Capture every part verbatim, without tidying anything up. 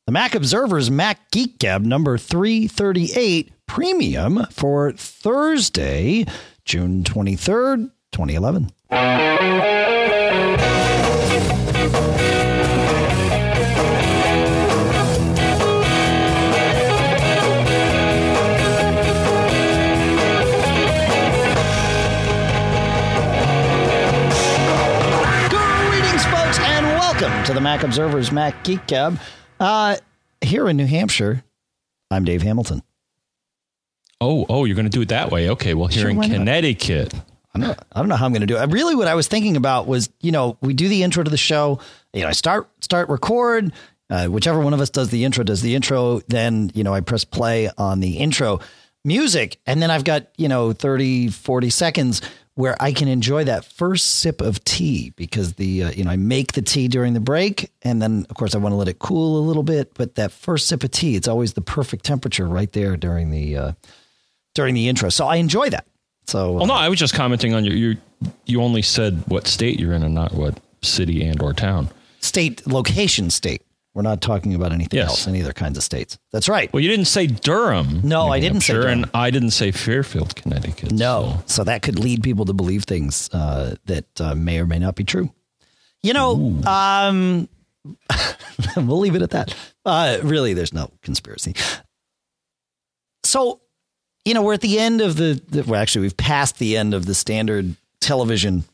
The Mac Observer's Mac Geek Gab number three thirty-eight premium for Thursday, June twenty-third, twenty eleven. Greetings, folks, and welcome to the Mac Observer's Mac Geek Gab. Uh, here in New Hampshire, I'm Dave Hamilton. Oh, oh, you're going to do it that way. Okay. Well, here Sure, in why not? Connecticut. I don't, I don't know how I'm going to do it. I really, what I was thinking about was, you know, we do the intro to the show. You know, I start, start record, uh, whichever one of us does the intro, does the intro. Then, you know, I press play on the intro music. And then I've got, you know, thirty, forty seconds where I can enjoy that first sip of tea because the, uh, you know, I make the tea during the break. And then, of course, I want to let it cool a little bit. But that first sip of tea, it's always the perfect temperature right there during the, uh, during the intro. So I enjoy that. So, Well, no, I was just commenting on your, you, you only said what state you're in and not what city and or town. state location state. We're not talking about anything Yes. else, any other kinds of states. That's right. Well, you didn't say Durham. No, New I didn't say Hampshire, Durham. And I didn't say Fairfield, Connecticut. No. So. So that could lead people to believe things uh, that uh, may or may not be true. You know, Ooh. um, we'll leave it at that. Uh, really, there's no conspiracy. So, you know, we're at the end of the, the well, actually, we've passed the end of the standard television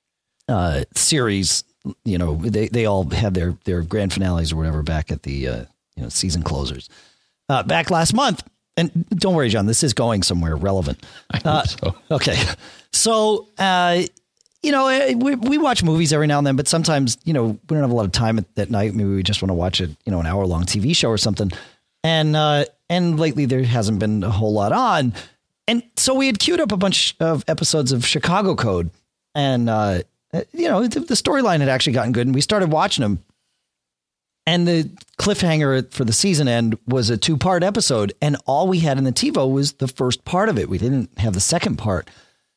uh, series. You know, they, they all had their, their grand finales or whatever back at the, uh, you know, season closers uh, back last month. And don't worry, John, this is going somewhere relevant. I hope Uh, so. Okay. So, uh, you know, we, we watch movies every now and then, but sometimes, you know, we don't have a lot of time at that night. Maybe we just want to watch a, you know, an hour long T V show or something. And, uh, and lately there hasn't been a whole lot on. And so we had queued up a bunch of episodes of Chicago Code and, uh, you know, the, the storyline had actually gotten good and we started watching them. And the cliffhanger for the season end was a two part episode. And all we had in the TiVo was the first part of it. We didn't have the second part.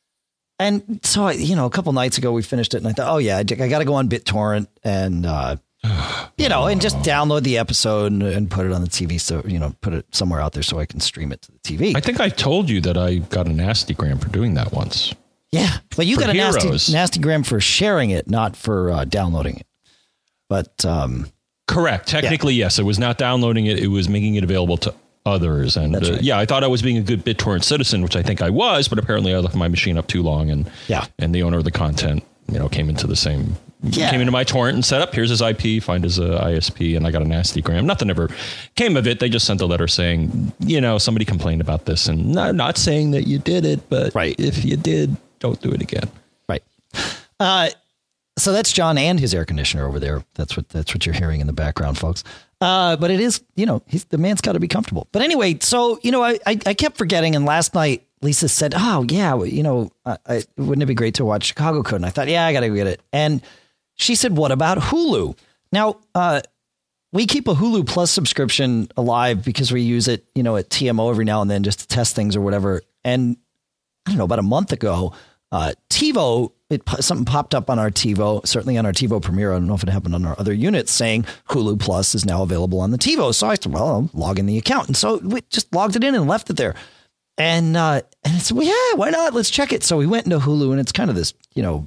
And so, I, you know, a couple nights ago, we finished it and I thought, oh, yeah, I, I got to go on BitTorrent and, uh, you know, and just download the episode and, and put it on the T V. So, you know, put it somewhere out there so I can stream it to the T V. I think I told you that I got a nasty gram for doing that once. Yeah. But you For got a nasty, Heroes. nasty gram for sharing it, not for uh, downloading it. But um, Correct. Technically, yes. It was not downloading it. It was making it available to others. And That's uh, right. yeah, I thought I was being a good BitTorrent citizen, which I think I was, but apparently I left my machine up too long and Yeah. and the owner of the content, you know, came into the same Yeah. came into my torrent and set up, here's his I P, find his uh, I S P, and I got a nasty gram. Nothing ever came of it. They just sent a letter saying, you know, somebody complained about this and not, not saying that you did it, but Right. if you did, don't do it again. Right. Uh, so that's John and his air conditioner over there. That's what that's what you're hearing in the background, folks. Uh, but it is, you know, he's, the man's got to be comfortable. But anyway, so, you know, I, I, I kept forgetting. And last night, Lisa said, oh, yeah, well, you know, I, I, wouldn't it be great to watch Chicago Code? And I thought, yeah, I got to go get it. And she said, what about Hulu? Now, uh, we keep a Hulu Plus subscription alive because we use it, you know, at T M O every now and then just to test things or whatever. And I don't know, about a month ago, uh, TiVo, it, something popped up on our TiVo, certainly on our TiVo Premiere. I don't know if it happened on our other units, saying Hulu Plus is now available on the TiVo. So I said, well, I'll log in the account. And so we just logged it in and left it there. And, uh, and I said, well, yeah, why not? Let's check it. So we went into Hulu and it's kind of this, you know,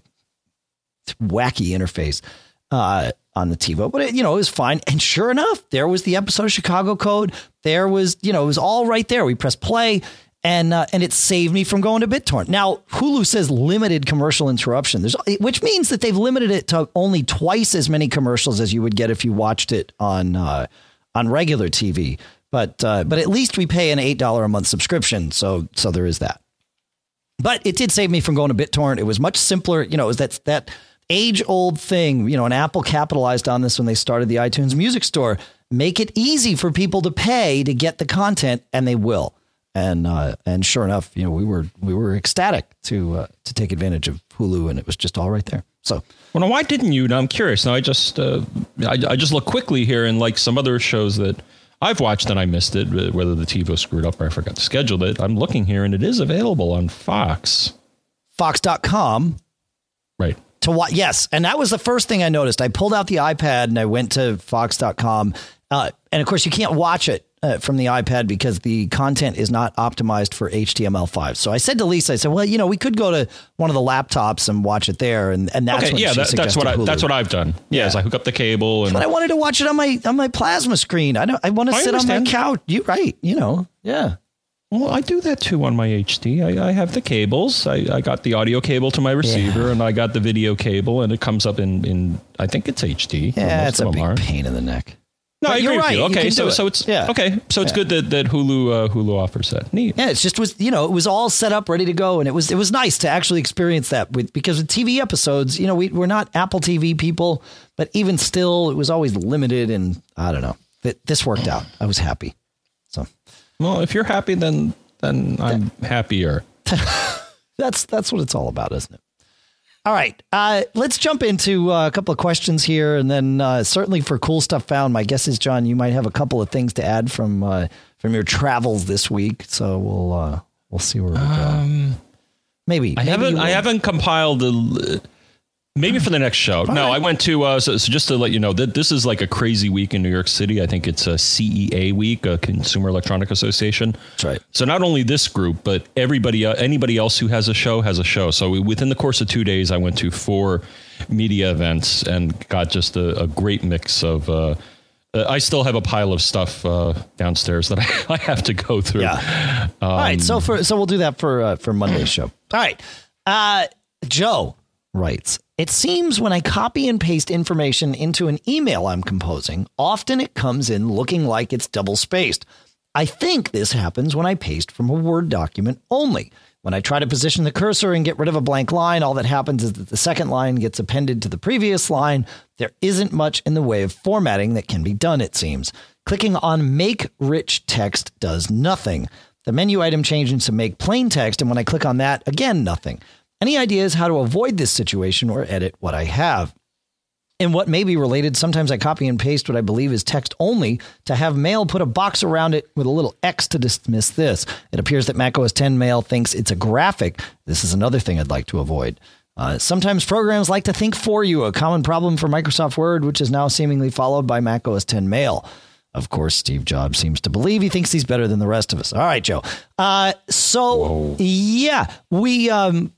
wacky interface, uh, on the TiVo, but it, you know, it was fine. And sure enough, there was the episode of Chicago Code. There was, you know, it was all right there. We pressed play. And uh, and it saved me from going to BitTorrent. Now, Hulu says limited commercial interruption, There's, which means that they've limited it to only twice as many commercials as you would get if you watched it on uh, on regular T V. But uh, but at least we pay an eight dollars a month subscription. So so there is that. But it did save me from going to BitTorrent. It was much simpler. You know, it was that that age old thing. You know, and Apple capitalized on this when they started the iTunes Music Store. Make it easy for people to pay to get the content, and they will. And uh, and sure enough, you know, we were we were ecstatic to uh, to take advantage of Hulu, and it was just all right there. So, well, now, why didn't you? Now I'm curious. Now I just uh, I, I just look quickly here, and like some other shows that I've watched and I missed it, whether the TiVo screwed up or I forgot to schedule it. I'm looking here, and it is available on Fox. Fox dot com. Right. To what? Yes, and that was the first thing I noticed. I pulled out the iPad and I went to Fox dot com. Uh, and of course, you can't watch it uh, from the iPad because the content is not optimized for H T M L five. So I said to Lisa, I said, well, you know, we could go to one of the laptops and watch it there. And, and that's okay, when yeah, she that, that's what I, Hulu. that's what I've done. Yeah, is I hook up the cable. And but I wanted to watch it on my on my plasma screen. I don't. I want to I sit understand. on my couch. You right? You know. Yeah. Well, I do that too on my H D. I, I have the cables. I, I got the audio cable to my receiver, yeah. and I got the video cable, and it comes up in, in I think it's H D. Yeah, it's a big are. pain in the neck. No, but I agree you're right. with you. Okay, you so so it's yeah. okay, so it's yeah. good that, that Hulu uh, Hulu offers that. Neat. Yeah, it's just was you know it was all set up, ready to go, and it was it was nice to actually experience that with because with T V episodes, you know, we we're not Apple T V people, but even still, it was always limited, and I don't know. It, this worked out. I was happy. So, well, if you're happy, then. Then I'm happier. that's that's what it's all about, isn't it? All right. Uh, let's jump into uh, a couple of questions here. And then uh, certainly for Cool Stuff Found, my guess is, John, you might have a couple of things to add from uh, from your travels this week. So we'll uh, we'll see where we go. Um, maybe. I maybe haven't I haven't compiled the. Maybe for the next show. All no, right. I went to, uh, so, so just to let you know, that this is like a crazy week in New York City. I think it's a C E A week, a Consumer Electronic Association. That's right. So not only this group, but everybody, uh, anybody else who has a show has a show. So we, within the course of two days, I went to four media events and got just a, a great mix of, uh, uh, I still have a pile of stuff uh, downstairs that I, I have to go through. Yeah. Um, All right. So for, so we'll do that for, uh, for Monday's show. All right. Uh, Joe writes, it seems when I copy and paste information into an email I'm composing, often it comes in looking like it's double spaced. I think this happens when I paste from a Word document only. When I try to position the cursor and get rid of a blank line, all that happens is that the second line gets appended to the previous line. There isn't much in the way of formatting that can be done, it seems. Clicking on Make Rich Text does nothing. The menu item changes to Make Plain Text, and when I click on that, again, nothing. Any ideas how to avoid this situation or edit what I have? And what may be related, sometimes I copy and paste what I believe is text only to have Mail put a box around it with a little X to dismiss this. It appears that Mac O S ten Mail thinks it's a graphic. This is another thing I'd like to avoid. Uh, sometimes programs like to think for you, a common problem for Microsoft Word, which is now seemingly followed by Mac O S ten Mail. Of course, Steve Jobs seems to believe he thinks he's better than the rest of us. All right, Joe. Uh, so, Whoa. yeah, we... Um,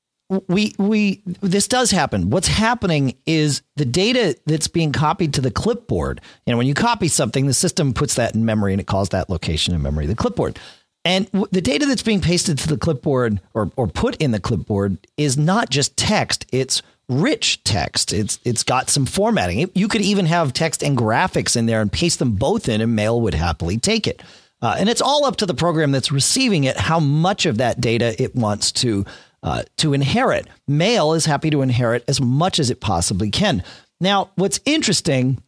We we this does happen. What's happening is the data that's being copied to the clipboard. You know, when you copy something, the system puts that in memory and it calls that location in memory, the clipboard. And w- the data that's being pasted to the clipboard or or put in the clipboard is not just text. It's rich text. It's it's got some formatting. It, you could even have text and graphics in there and paste them both in, and Mail would happily take it. Uh, and it's all up to the program that's receiving it how much of that data it wants to. Uh, to inherit. Mail is happy to inherit as much as it possibly can. Now, what's interesting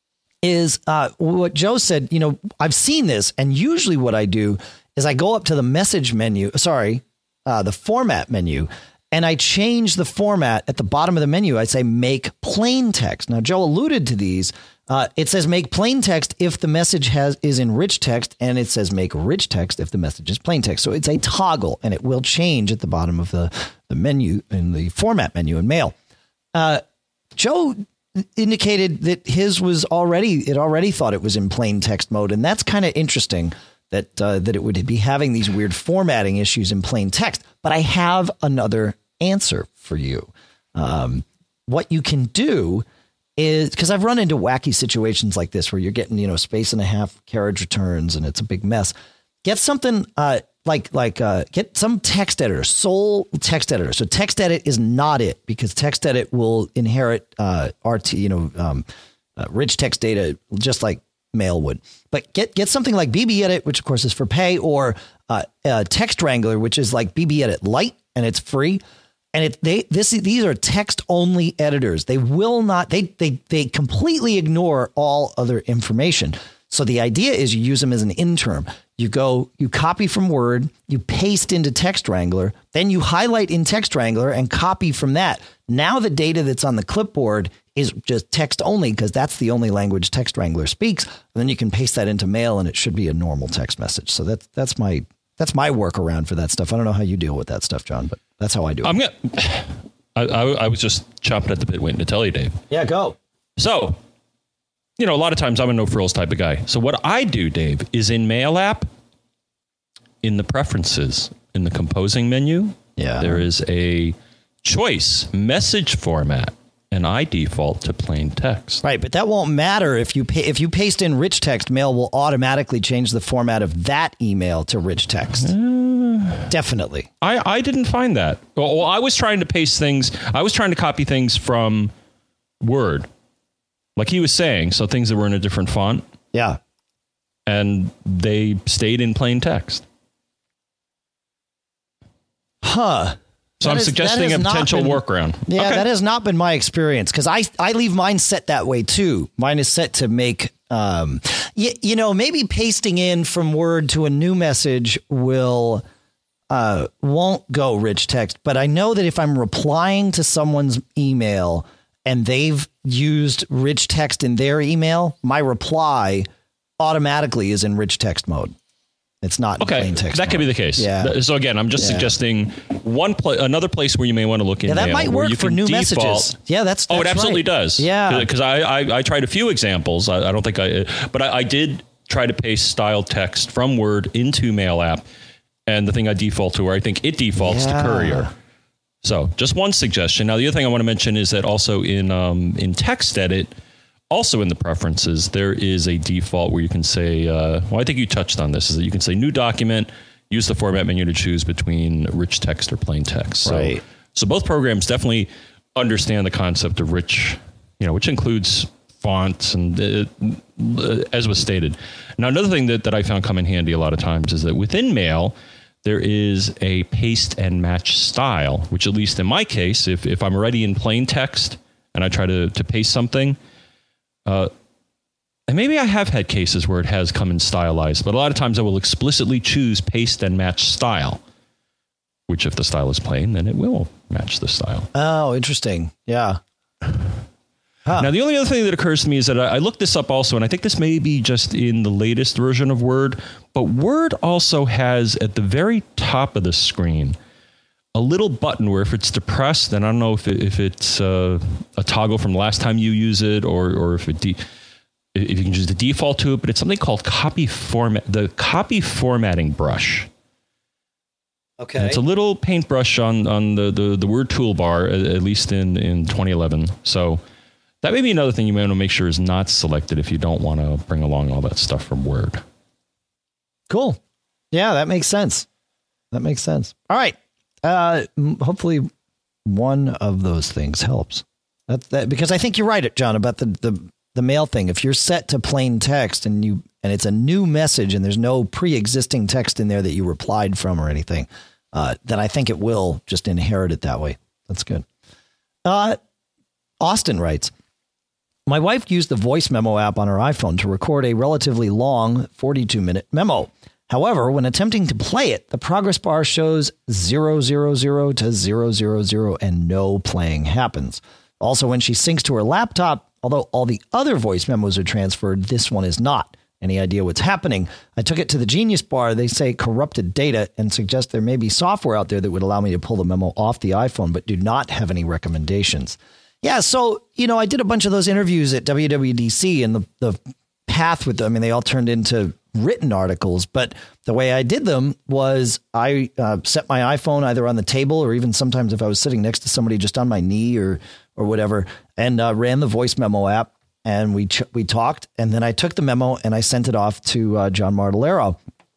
is uh, what Joe said, you know, I've seen this, and usually what I do is I go up to the message menu, sorry, uh, the format menu, and I change the format at the bottom of the menu. I say make plain text. Now, Joe alluded to these. Uh, it says make plain text if the message has is in rich text, and it says make rich text if the message is plain text. So it's a toggle, and it will change at the bottom of the, the menu in the format menu in Mail. Uh, Joe indicated that his was already it already thought it was in plain text mode, and that's kind of interesting that uh, that it would be having these weird formatting issues in plain text. But I have another answer for you. Um, what you can do is, because I've run into wacky situations like this where you're getting, you know, space and a half carriage returns and it's a big mess. Get something uh, like like uh, get some text editor, sole text editor. So TextEdit is not it, because TextEdit will inherit uh, R T, you know, um, uh, rich text data just like Mail would. But get get something like B B Edit, which of course is for pay, or uh, uh, Text Wrangler, which is like B B Edit Lite, and it's free. And it, they this these are text only editors. They will not they they they completely ignore all other information. So the idea is you use them as an interim. You go, you copy from Word, you paste into Text Wrangler, then you highlight in Text Wrangler and copy from that. Now the data that's on the clipboard is just text only, because that's the only language Text Wrangler speaks. And then you can paste that into Mail, and it should be a normal text message. So that's that's my that's my workaround for that stuff. I don't know how you deal with that stuff, John, but that's how I do it. I'm gonna, I, I, I was just chomping at the bit waiting to tell you, Dave. Yeah, go. So you know, a lot of times I'm a no frills type of guy. So what I do, Dave, is in Mail app, in the preferences, in the composing menu, yeah. there is a choice message format, and I default to plain text. Right, but that won't matter if you pay, if you paste in rich text. Mail will automatically change the format of that email to rich text. Uh, Definitely. I, I didn't find that. Well, I was trying to paste things. I was trying to copy things from Word, like he was saying, so things that were in a different font. Yeah. And they stayed in plain text. Huh. So that I'm is, suggesting a potential been, workaround. Yeah, okay. That has not been my experience because I, I leave mine set that way, too. Mine is set to make, um, you, you know, maybe pasting in from Word to a new message will uh, won't go rich text. But I know that if I'm replying to someone's email and they've used rich text in their email, my reply automatically is in rich text mode. It's not okay. plain text. That mode. could be the case. Yeah. So again, I'm just yeah. suggesting one pla- another place where you may want to look in. Yeah, that mail, might work you for can new default. messages. Yeah, that's, that's oh, it absolutely right. does. Yeah, because I, I I tried a few examples. I, I don't think I, but I, I did try to paste styled text from Word into Mail app, and the thing I default to, or I think it defaults yeah. to Courier. So just one suggestion. Now, the other thing I want to mention is that also in um, in Text Edit. Also in the preferences, there is a default where you can say, uh, well, I think you touched on this, is that you can say new document, use the format menu to choose between rich text or plain text. So, right. so both programs definitely understand the concept of rich, you know, which includes fonts and uh, as was stated. Now, another thing that, that I found come in handy a lot of times is that within Mail, there is a paste and match style, which at least in my case, if, if I'm already in plain text and I try to, to paste something, Uh, and maybe I have had cases where it has come in stylized, but a lot of times I will explicitly choose paste and match style, which if the style is plain, then it will match the style. Oh, interesting. Yeah. Huh. Now, the only other thing that occurs to me is that I, I looked this up also, and I think this may be just in the latest version of Word, but Word also has at the very top of the screen a little button where if it's depressed, and I don't know if it, if it's uh, a toggle from the last time you use it, or or if it de- if you can use the default to it, but it's something called copy format, the copy formatting brush. Okay, and it's a little paintbrush on on the the, the Word toolbar, at, at least in in twenty eleven. So that may be another thing you may want to make sure is not selected if you don't want to bring along all that stuff from Word. Cool. Yeah, that makes sense. That makes sense. All right. Uh, hopefully one of those things helps. That's that, because I think you're right, John, about the, the, the mail thing. If you're set to plain text and you, and it's a new message and there's no pre-existing text in there that you replied from or anything, uh, then I think it will just inherit it that way. That's good. Uh, Austin writes, my wife used the voice memo app on her iPhone to record a relatively long forty-two minute memo. However, when attempting to play it, the progress bar shows zero, zero, zero to zero, zero, zero, and no playing happens. Also, when she syncs to her laptop, although all the other voice memos are transferred, this one is not. Any idea what's happening? I took it to the Genius Bar. They say corrupted data and suggest there may be software out there that would allow me to pull the memo off the iPhone, but do not have any recommendations. Yeah, so, you know, I did a bunch of those interviews at W W D C, and the, the path with them, I mean, they all turned into written articles, but the way I did them was I uh, set my iPhone either on the table or even sometimes if I was sitting next to somebody just on my knee or or whatever, and uh, ran the voice memo app, and we ch- we talked, and then I took the memo and I sent it off to uh, John Martellero,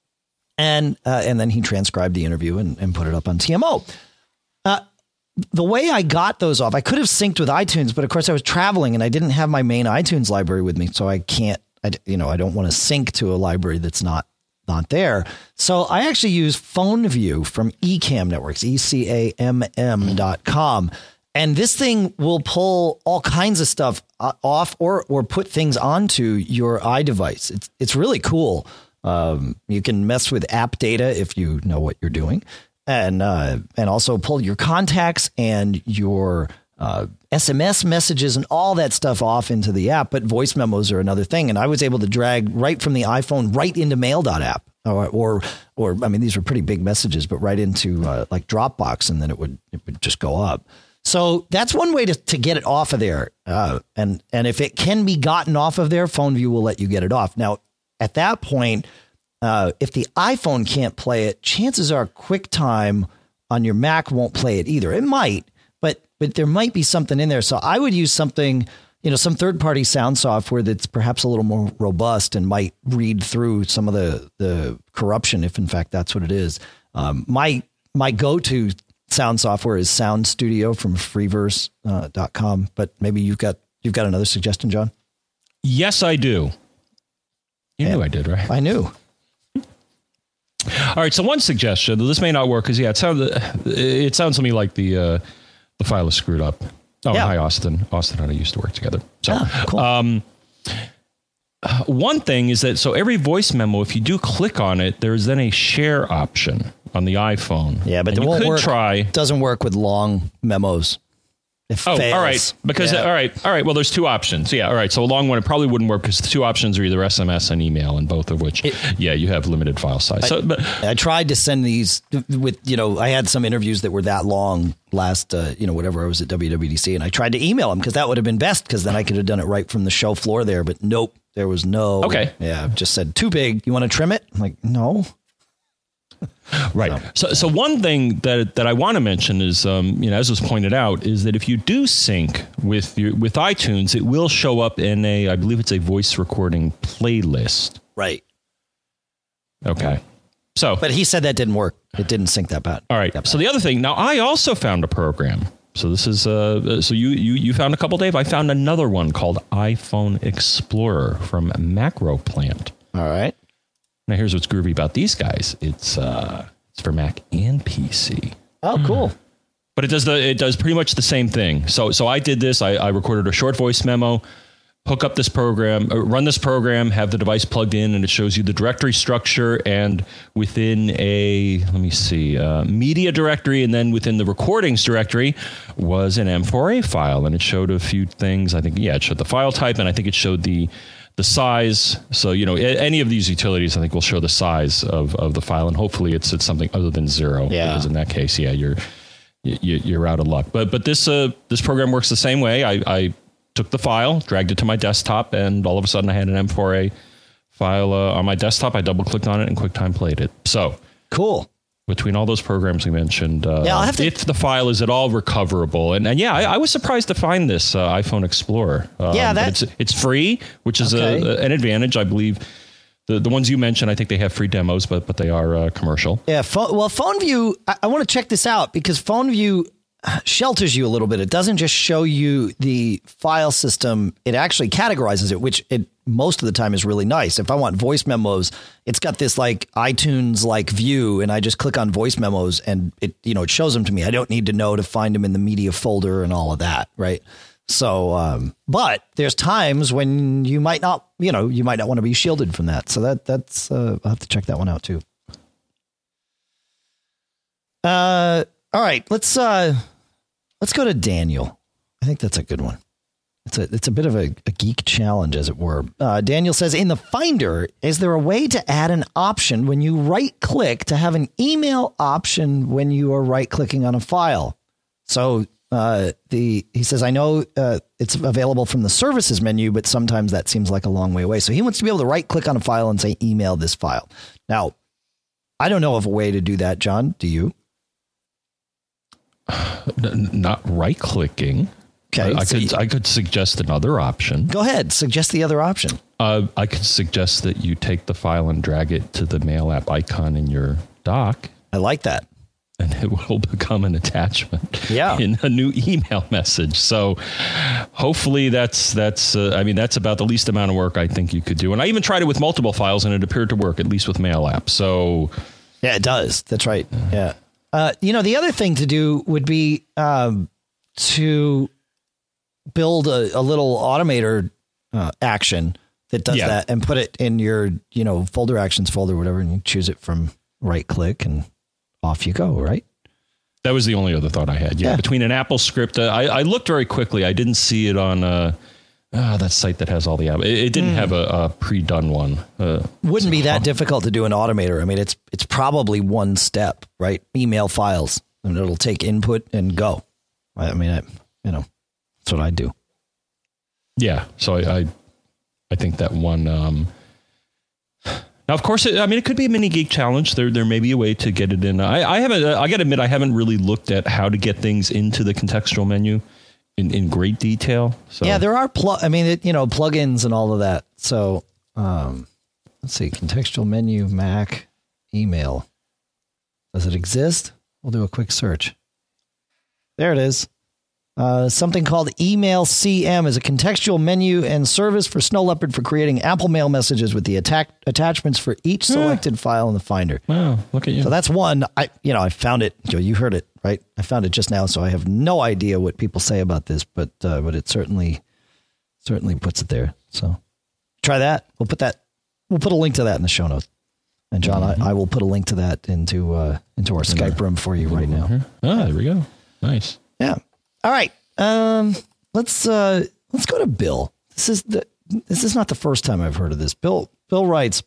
and uh, and then he transcribed the interview and, and put it up on T M O. Uh, the way I got those off, I could have synced with iTunes, but of course I was traveling and I didn't have my main iTunes library with me, so I can't. I, you know, I don't want to sync to a library that's not not there. So I actually use Phone View from Ecamm Networks, E C A M M dot com. And this thing will pull all kinds of stuff off or or put things onto your iDevice. It's it's really cool. Um, you can mess with app data if you know what you're doing, and uh, and also pull your contacts and your uh, S M S messages and all that stuff off into the app. But voice memos are another thing. And I was able to drag right from the iPhone right into mail.app or, or, or, I mean, these were pretty big messages, but right into uh, like Dropbox. And then it would, it would just go up. So that's one way to, to get it off of there. Uh, and, and if it can be gotten off of there, PhoneView will let you get it off. Now, at that point, uh, if the iPhone can't play it, chances are QuickTime on your Mac won't play it either. It might, but but there might be something in there. So I would use something, you know, some third-party sound software that's perhaps a little more robust and might read through some of the, the corruption, if in fact that's what it is. Um, my my go-to sound software is Sound Studio from freeverse dot com, but maybe you've got you've got another suggestion, John? Yes, I do. You yeah, knew I did, right? I knew. All right, so one suggestion, this may not work because, yeah, it sounds, it sounds to me like the uh, the file is screwed up. Oh, yeah. Hi, Austin. Austin and I used to work together. So, ah, cool. um, one thing is that, so every voice memo, if you do click on it, there's then a share option on the iPhone. Yeah, but and it won't could work. Try. Doesn't work with long memos. It oh, fails. all right. Because, yeah. all right. All right. Well, there's two options. Yeah. All right. So a long one, it probably wouldn't work because the two options are either S M S and email, and both of which, it, yeah, you have limited file size. I, so, but I tried to send these with, you know, I had some interviews that were that long last, uh, you know, whatever I was at W W D C, and I tried to email them because that would have been best because then I could have done it right from the show floor there. But nope, there was no. Okay. Yeah. Just said too big. You want to trim it? I'm like, no. Right. So, so one thing that that I want to mention is, um, you know, as was pointed out, is that if you do sync with your with iTunes, it will show up in a, I believe it's a voice recording playlist. Right. Okay. So, but he said that didn't work. It didn't sync that bad. All right. That bad. So the other thing, now I also found a program. So this is, uh, so you you you found a couple, Dave. I found another one called iPhone Explorer from MacroPlant. All right. Now, here's what's groovy about these guys. It's uh, it's for Mac and P C. Oh, cool. But it does the it does pretty much the same thing. So so I did this. I, I recorded a short voice memo, hook up this program, uh, run this program, have the device plugged in, and it shows you the directory structure. And within a, let me see, uh, media directory, and then within the recordings directory was an M four A file. And it showed a few things. I think, yeah, it showed the file type, and I think it showed the the size. So, you know, any of these utilities, I think, will show the size of, of the file, and hopefully it's it's something other than zero. Yeah. Because in that case, yeah, you're you, you're out of luck. But but this uh, this program works the same way. I, I took the file, dragged it to my desktop, and all of a sudden I had an M four A file uh, on my desktop. I double clicked on it, and QuickTime played it. So cool. Between all those programs we mentioned, uh, yeah, I'll have to, if the file is at all recoverable, and, and yeah, I, I was surprised to find this uh, iPhone Explorer. Um, yeah, that, it's it's free, which is okay. a, an advantage, I believe. The the ones you mentioned, I think they have free demos, but but they are uh, commercial. Yeah, phone, well, PhoneView, I, I want to check this out because PhoneView shelters you a little bit. It doesn't just show you the file system; it actually categorizes it, which it most of the time is really nice. If I want voice memos, it's got this like iTunes like view, and I just click on voice memos, and it you know it shows them to me. I don't need to know to find them in the media folder and all of that, right? So, um, but there's times when you might not, you know, you might not want to be shielded from that. So that that's uh, I'll have to check that one out too. Uh, all right, let's uh, let's go to Daniel. I think that's a good one. It's a it's a bit of a, a geek challenge, as it were. Uh, Daniel says, in the Finder, is there a way to add an option when you right click to have an email option when you are right clicking on a file? So uh, the he says, I know uh, it's available from the services menu, but sometimes that seems like a long way away. So he wants to be able to right click on a file and say, email this file. Now, I don't know of a way to do that, John. Do you? Not right clicking. Okay, I, I so could you, I could suggest another option. Go ahead. Suggest the other option. Uh, I could suggest that you take the file and drag it to the mail app icon in your dock. I like that. And it will become an attachment yeah. in a new email message. So hopefully that's, that's uh, I mean, that's about the least amount of work I think you could do. And I even tried it with multiple files, and it appeared to work, at least with mail app. So yeah, it does. That's right. Yeah. Uh, you know, the other thing to do would be um, to build a, a little automator uh, action that does yeah. that and put it in your, you know, folder actions folder, whatever, and you choose it from right click and off you go, right? That was the only other thought I had. Yeah. yeah. Between an Apple script, uh, I, I looked very quickly. I didn't see it on uh, uh, that site that has all the apps. It, it didn't mm. have a, a pre-done one. Uh, Wouldn't so, be that oh. difficult to do an automator. I mean, it's, it's probably one step, right? Email files, and it'll take input and go. I, I mean, I, you know, that's what I do. Yeah. So I, I, I think that one, um, now, of course, it, I mean, it could be a mini geek challenge. There, there may be a way to get it in. I, I haven't, I got to admit, I haven't really looked at how to get things into the contextual menu in, in great detail. So yeah, there are plug, I mean, it, you know, plugins and all of that. So, um, let's see, contextual menu, Mac, email. Does it exist? We'll do a quick search. There it is. Uh, something called Email C M is a contextual menu and service for Snow Leopard for creating Apple Mail messages with the attack attachments for each selected yeah. file in the Finder. Wow, look at you. So that's one. I, you know, I found it. You know, you heard it, right? I found it just now, so I have no idea what people say about this, but uh, but it certainly certainly puts it there. So try that. We'll put that. We'll put a link to that in the show notes. And John, mm-hmm. I, I will put a link to that into uh, into our Skype room for you right now. Ah, there we go. Nice. Yeah. All right. Um, let's uh, let's go to Bill. This is the this is not the first time I've heard of this. Bill Bill writes,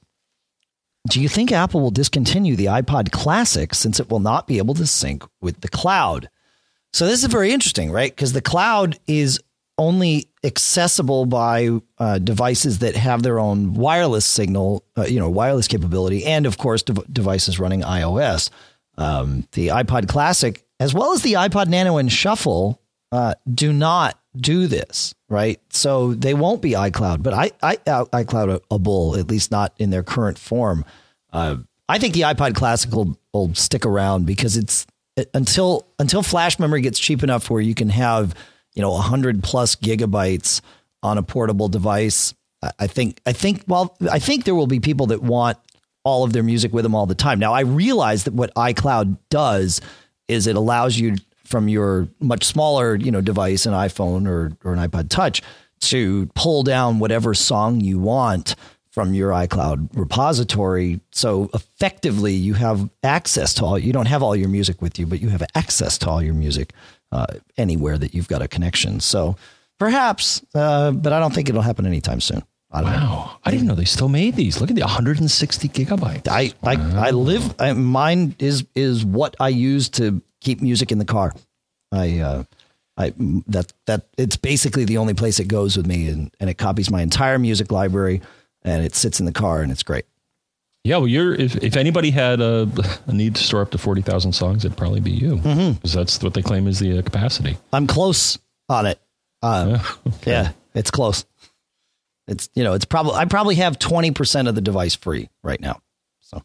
do you think Apple will discontinue the iPod Classic since it will not be able to sync with the cloud? So this is very interesting, right? Because the cloud is only accessible by uh, devices that have their own wireless signal, uh, you know, wireless capability, and of course, dev- devices running iOS. Um, the iPod Classic, as well as the iPod Nano and Shuffle, uh, do not do this, right? So they won't be iCloud, but I, I, iCloudable, at least not in their current form. Uh, I think the iPod Classic will, will stick around because it's until until flash memory gets cheap enough where you can have, you know, one hundred plus gigabytes on a portable device. I think I think well, I think there will be people that want all of their music with them all the time. Now, I realize that what iCloud does is it allows you from your much smaller, you know, device, an iPhone or, or an iPod Touch, to pull down whatever song you want from your iCloud repository. So effectively, you have access to all. You don't have all your music with you, but you have access to all your music uh, anywhere that you've got a connection. So perhaps, uh, but I don't think it'll happen anytime soon. I don't wow. know. I didn't know they still made these. Look at the one hundred sixty gigabytes. I, wow. I, I live, I, mine is, is what I use to keep music in the car. I, uh, I, that, that it's basically the only place it goes with me, and, and it copies my entire music library and it sits in the car and it's great. Yeah. Well, you're, if, if anybody had a, a need to store up to forty thousand songs, it'd probably be you, because mm-hmm. that's what they claim is the uh, capacity. I'm close on it. Uh, yeah, okay. yeah, it's close. It's, you know, it's probably, I probably have twenty percent of the device free right now. So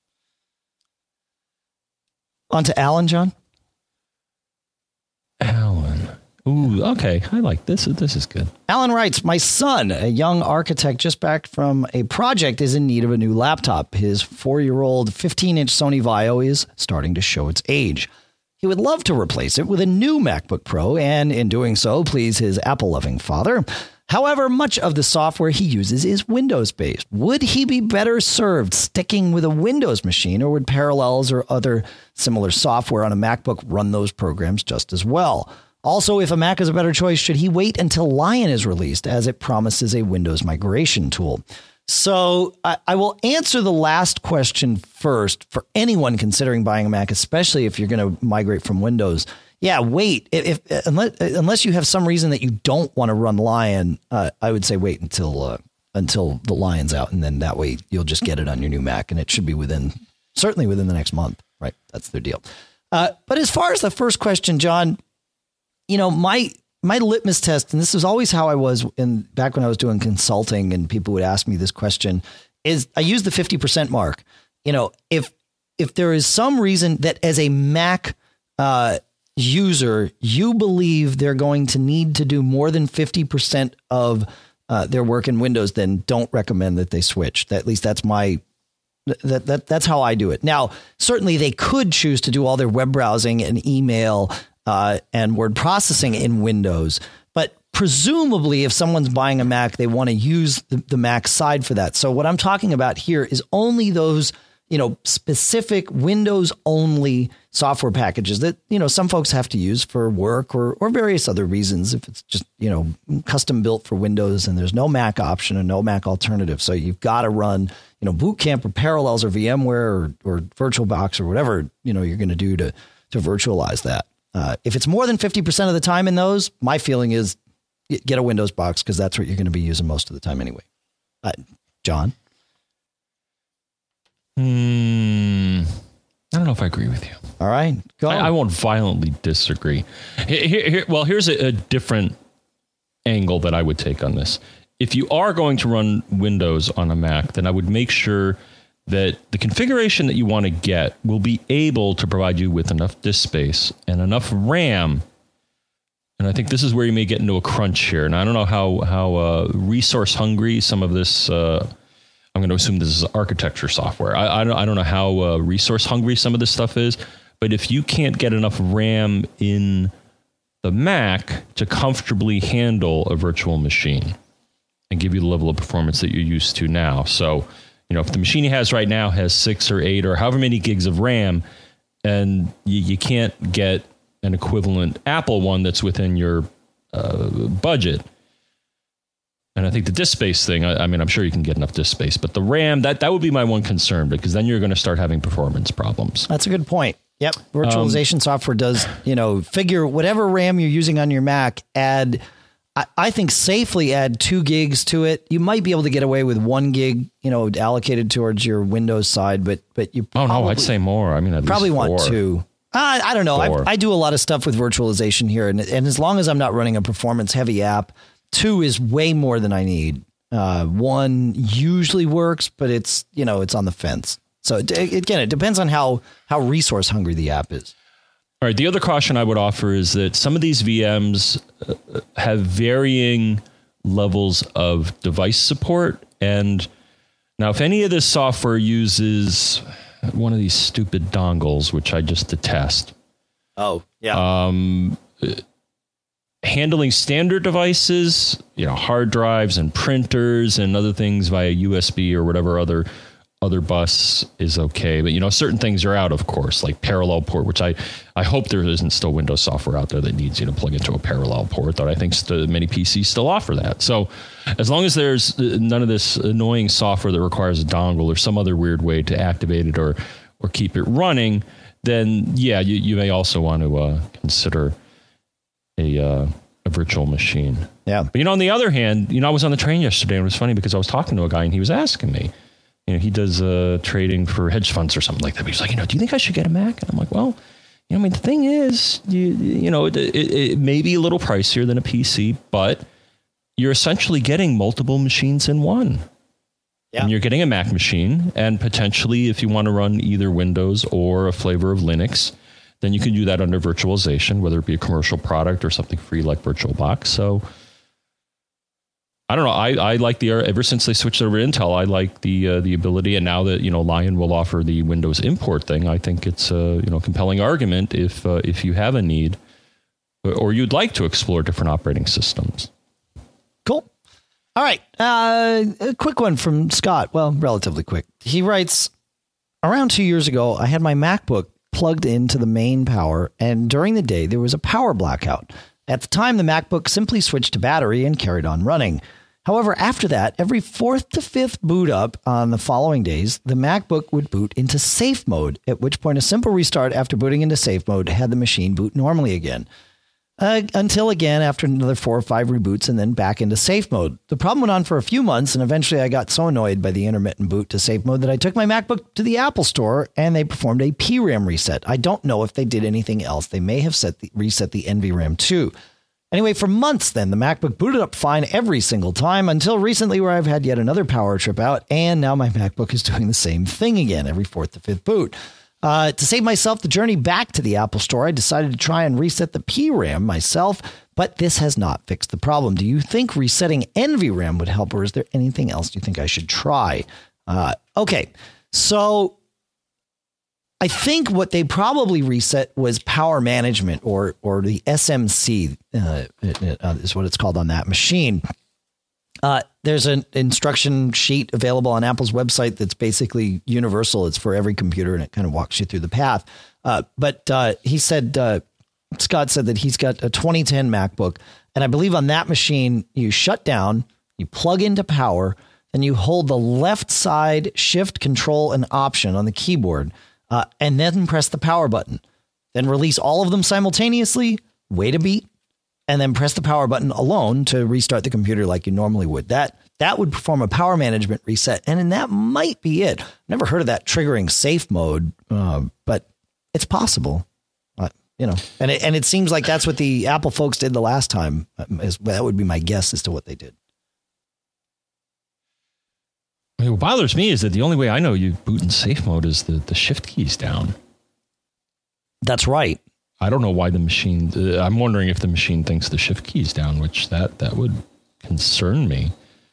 on to Alan, John. Alan. Ooh, okay. I like this. This is good. Alan writes, my son, a young architect just back from a project, is in need of a new laptop. His four-year-old fifteen inch Sony Vaio is starting to show its age. He would love to replace it with a new MacBook Pro and, in doing so, please his Apple-loving father. However, much of the software he uses is Windows-based. Would he be better served sticking with a Windows machine, or would Parallels or other similar software on a MacBook run those programs just as well? Also, if a Mac is a better choice, should he wait until Lion is released, as it promises a Windows migration tool? So I, I will answer the last question first for anyone considering buying a Mac, especially if you're going to migrate from Windows. Yeah, wait. If, if unless unless you have some reason that you don't want to run Lion, uh, I would say wait until uh, until the Lion's out, and then that way you'll just get it on your new Mac, and it should be within certainly within the next month. Right, that's their deal. Uh, but as far as the first question, John, you know, my my litmus test, and this is always how I was in back when I was doing consulting, and people would ask me this question, is I use the fifty percent mark. You know, if if there is some reason that as a Mac uh, user, you believe they're going to need to do more than fifty percent of uh, their work in Windows, then don't recommend that they switch. That, at least that's my, that, that that's how I do it. Now, certainly they could choose to do all their web browsing and email uh, and word processing in Windows. But presumably if someone's buying a Mac, they want to use the, the Mac side for that. So what I'm talking about here is only those, you know, specific Windows only software packages that, you know, some folks have to use for work or, or various other reasons. If it's just, you know, custom built for Windows and there's no Mac option and no Mac alternative. So you've got to run, you know, Boot Camp or Parallels or VMware or, or VirtualBox or whatever, you know, you're going to do to, to virtualize that. Uh, if it's more than fifty percent of the time in those, my feeling is get a Windows box because that's what you're going to be using most of the time anyway. Uh, John? Hmm. I don't know if I agree with you. All right. Go I, I won't violently disagree. Here, here, here, well, here's a, a different angle that I would take on this. If you are going to run Windows on a Mac, then I would make sure that the configuration that you want to get will be able to provide you with enough disk space and enough RAM. And I think this is where you may get into a crunch here. And I don't know how, how uh, resource hungry some of this, uh, I'm going to assume this is architecture software. I, I, don't, I don't know how uh, resource hungry some of this stuff is. But if you can't get enough RAM in the Mac to comfortably handle a virtual machine and give you the level of performance that you're used to now. So, you know, if the machine he has right now has six or eight or however many gigs of RAM, and you, you can't get an equivalent Apple one that's within your uh, budget. And I think the disk space thing, I, I mean, I'm sure you can get enough disk space, but the RAM, that, that would be my one concern, because then you're going to start having performance problems. That's a good point. Yep. Virtualization um, software does, you know, figure whatever RAM you're using on your Mac, add, I, I think safely add two gigs to it. You might be able to get away with one gig, you know, allocated towards your Windows side, but, but you Oh, no, I'd say more. I mean, at probably least want four. two. Uh, I don't know. I, I do a lot of stuff with virtualization here. And, and as long as I'm not running a performance heavy app, two is way more than I need. Uh, one usually works, but it's, you know, it's on the fence. So it, again, it depends on how, how resource hungry the app is. All right. The other caution I would offer is that some of these V Ms have varying levels of device support. And now if any of this software uses one of these stupid dongles, which I just detest. Oh, yeah. Um, handling standard devices, you know, hard drives and printers and other things via U S B or whatever other other bus is okay. But, you know, certain things are out, of course, like parallel port, which I, I hope there isn't still Windows software out there that needs you to plug into a parallel port, though I think st- many P Cs still offer that. So as long as there's none of this annoying software that requires a dongle or some other weird way to activate it or, or keep it running, then, yeah, you, you may also want to uh, consider a uh, a virtual machine. Yeah. But, you know, on the other hand, you know, I was on the train yesterday and it was funny because I was talking to a guy and he was asking me, you know, he does uh, trading for hedge funds or something like that. But he was like, you know, do you think I should get a Mac? And I'm like, well, you know, I mean, the thing is, you, you know, it, it, it may be a little pricier than a P C, but you're essentially getting multiple machines in one. Yeah. And you're getting a Mac machine, and potentially if you want to run either Windows or a flavor of Linux, then you can do that under virtualization, whether it be a commercial product or something free like VirtualBox. So I don't know. I, I like the, ever since they switched over to Intel, I like the uh, the ability. And now that, you know, Lion will offer the Windows import thing, I think it's a, you know, compelling argument if uh, if you have a need or you'd like to explore different operating systems. Cool. All right. Uh, a quick one from Scott. Well, relatively quick. He writes, around two years ago, I had my MacBook plugged into the main power, and during the day, there was a power blackout. At the time, the MacBook simply switched to battery and carried on running. However, after that, every fourth to fifth boot up on the following days, the MacBook would boot into safe mode, at which point a simple restart after booting into safe mode had the machine boot normally again. Uh, until again, after another four or five reboots and then back into safe mode. The problem went on for a few months, and eventually I got so annoyed by the intermittent boot to safe mode that I took my MacBook to the Apple store and they performed a P RAM reset. I don't know if they did anything else. They may have set the, reset the N V RAM too. Anyway, for months then, the MacBook booted up fine every single time until recently, where I've had yet another power trip out, and now my MacBook is doing the same thing again every fourth to fifth boot. Uh, to save myself the journey back to the Apple store, I decided to try and reset the P RAM myself, but this has not fixed the problem. Do you think resetting N V RAM would help, or is there anything else you think I should try? Uh, okay, so I think what they probably reset was power management, or or the S M C uh, is what it's called on that machine. Uh, there's an instruction sheet available on Apple's website that's basically universal. It's for every computer, and it kind of walks you through the path. Uh, but uh, he said, uh, Scott said that he's got a twenty ten MacBook, and I believe on that machine, you shut down, you plug into power, and you hold the left side shift, control, and option on the keyboard, uh, and then press the power button. then release all of them simultaneously, wait a beat, and then press the power button alone to restart the computer like you normally would. That that would perform a power management reset, and then that might be it. Never heard of that triggering safe mode, uh, but it's possible. Uh, you know, and it, and it seems like that's what the Apple folks did the last time. Is, that would be my guess as to what they did. What bothers me is that the only way I know you boot in safe mode is the, the shift keys down. That's right. I don't know why the machine, uh, I'm wondering if the machine thinks the shift key's down, which that, that would concern me.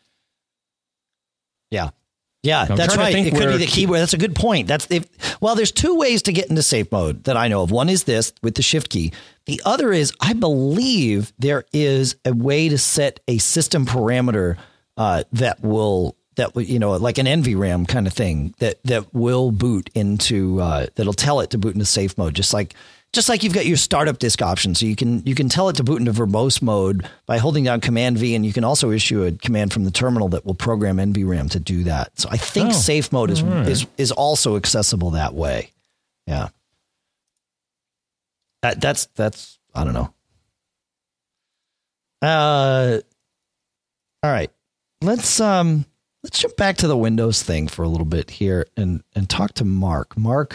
Yeah. Yeah, I'm that's right. It could be the key- keyboard. That's a good point. That's if, well, there's two ways to get into safe mode that I know of. One is this with the shift key. The other is, I believe there is a way to set a system parameter uh, that will, that you know, like an N V RAM kind of thing that, that will boot into, uh, that'll tell it to boot into safe mode, just like, Just like you've got your startup disk option. So you can you can tell it to boot into verbose mode by holding down Command V, and you can also issue a command from the terminal that will program N V RAM to do that. So I think oh, safe mode is, right. is is also accessible that way. Yeah. That, that's that's I don't know. Uh all right. Let's um let's jump back to the Windows thing for a little bit here and and talk to Mark. Mark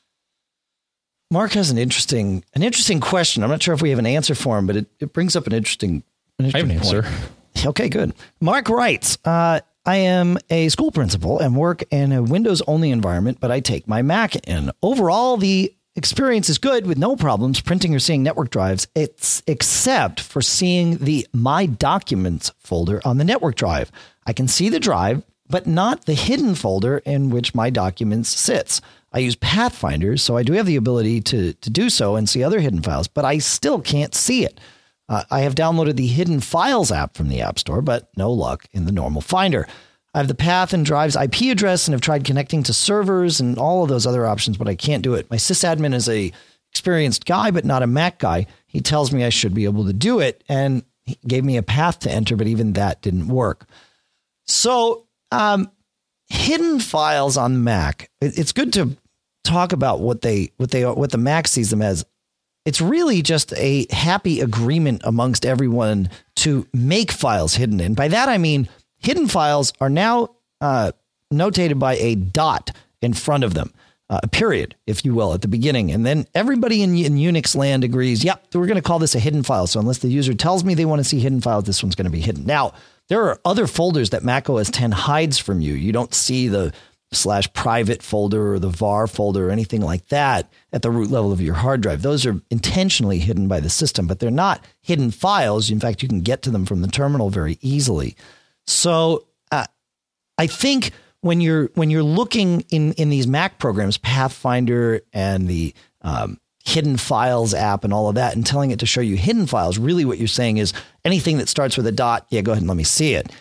Mark has an interesting, an interesting question. I'm not sure if we have an answer for him, but it, it brings up an interesting, an interesting I have an point. answer. Okay, good. Mark writes, uh, I am a school principal and work in a Windows-only environment, but I take my Mac in. Overall, the experience is good with no problems printing or seeing network drives, it's except for seeing the My Documents folder on the network drive. I can see the drive, but not the hidden folder in which My Documents sits. I use Pathfinder, so I do have the ability to, to do so and see other hidden files, but I still can't see it. Uh, I have downloaded the Hidden Files app from the App Store, but no luck in the normal Finder. I have the path and drive's I P address and have tried connecting to servers and all of those other options, but I can't do it. My sysadmin is a experienced guy, but not a Mac guy. He tells me I should be able to do it, and he gave me a path to enter, but even that didn't work. So, um, hidden files on Mac, it's good to talk about what they what they what the Mac sees them as. It's really just a happy agreement amongst everyone to make files hidden. And by that, I mean hidden files are now uh, notated by a dot in front of them, uh, a period, if you will, at the beginning. And then everybody in, in Unix land agrees, yep, we're going to call this a hidden file. So unless the user tells me they want to see hidden files, this one's going to be hidden. Now, there are other folders that Mac O S X hides from you. You don't see the slash private folder or the var folder or anything like that at the root level of your hard drive. Those are intentionally hidden by the system, but they're not hidden files. In fact, you can get to them from the terminal very easily. So uh, I think when you're when you're looking in, in these Mac programs, Pathfinder and the um, Hidden Files app and all of that, and telling it to show you hidden files, really what you're saying is anything that starts with a dot, yeah, go ahead and let me see it.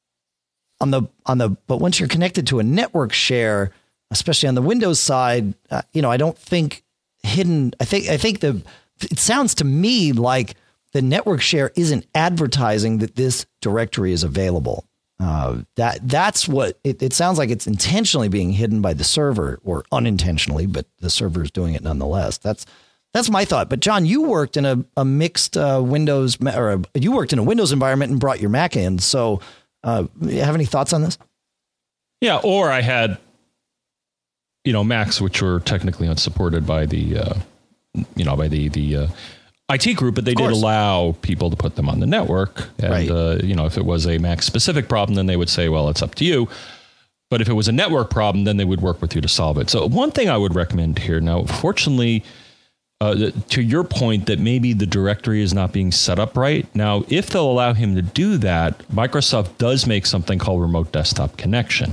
On the on the but once you're connected to a network share, especially on the Windows side, uh, you know, I don't think hidden. I think I think the it sounds to me like the network share isn't advertising that this directory is available. Uh, that that's what it, it sounds like. It's intentionally being hidden by the server, or unintentionally, but the server is doing it nonetheless. That's that's my thought. But John, you worked in a, a mixed uh, Windows or a, you worked in a Windows environment and brought your Mac in. So. Uh, you have any thoughts on this? Yeah, or I had, you know, Macs which were technically unsupported by the, uh, you know, by the the uh, I T group, but they did allow people to put them on the network. And right. uh, you know, if it was a Mac specific problem, then they would say, well, it's up to you. But if it was a network problem, then they would work with you to solve it. So one thing I would recommend here now, fortunately. Uh, to your point that maybe the directory is not being set up right. Now, if they'll allow him to do that, Microsoft does make something called remote desktop connection.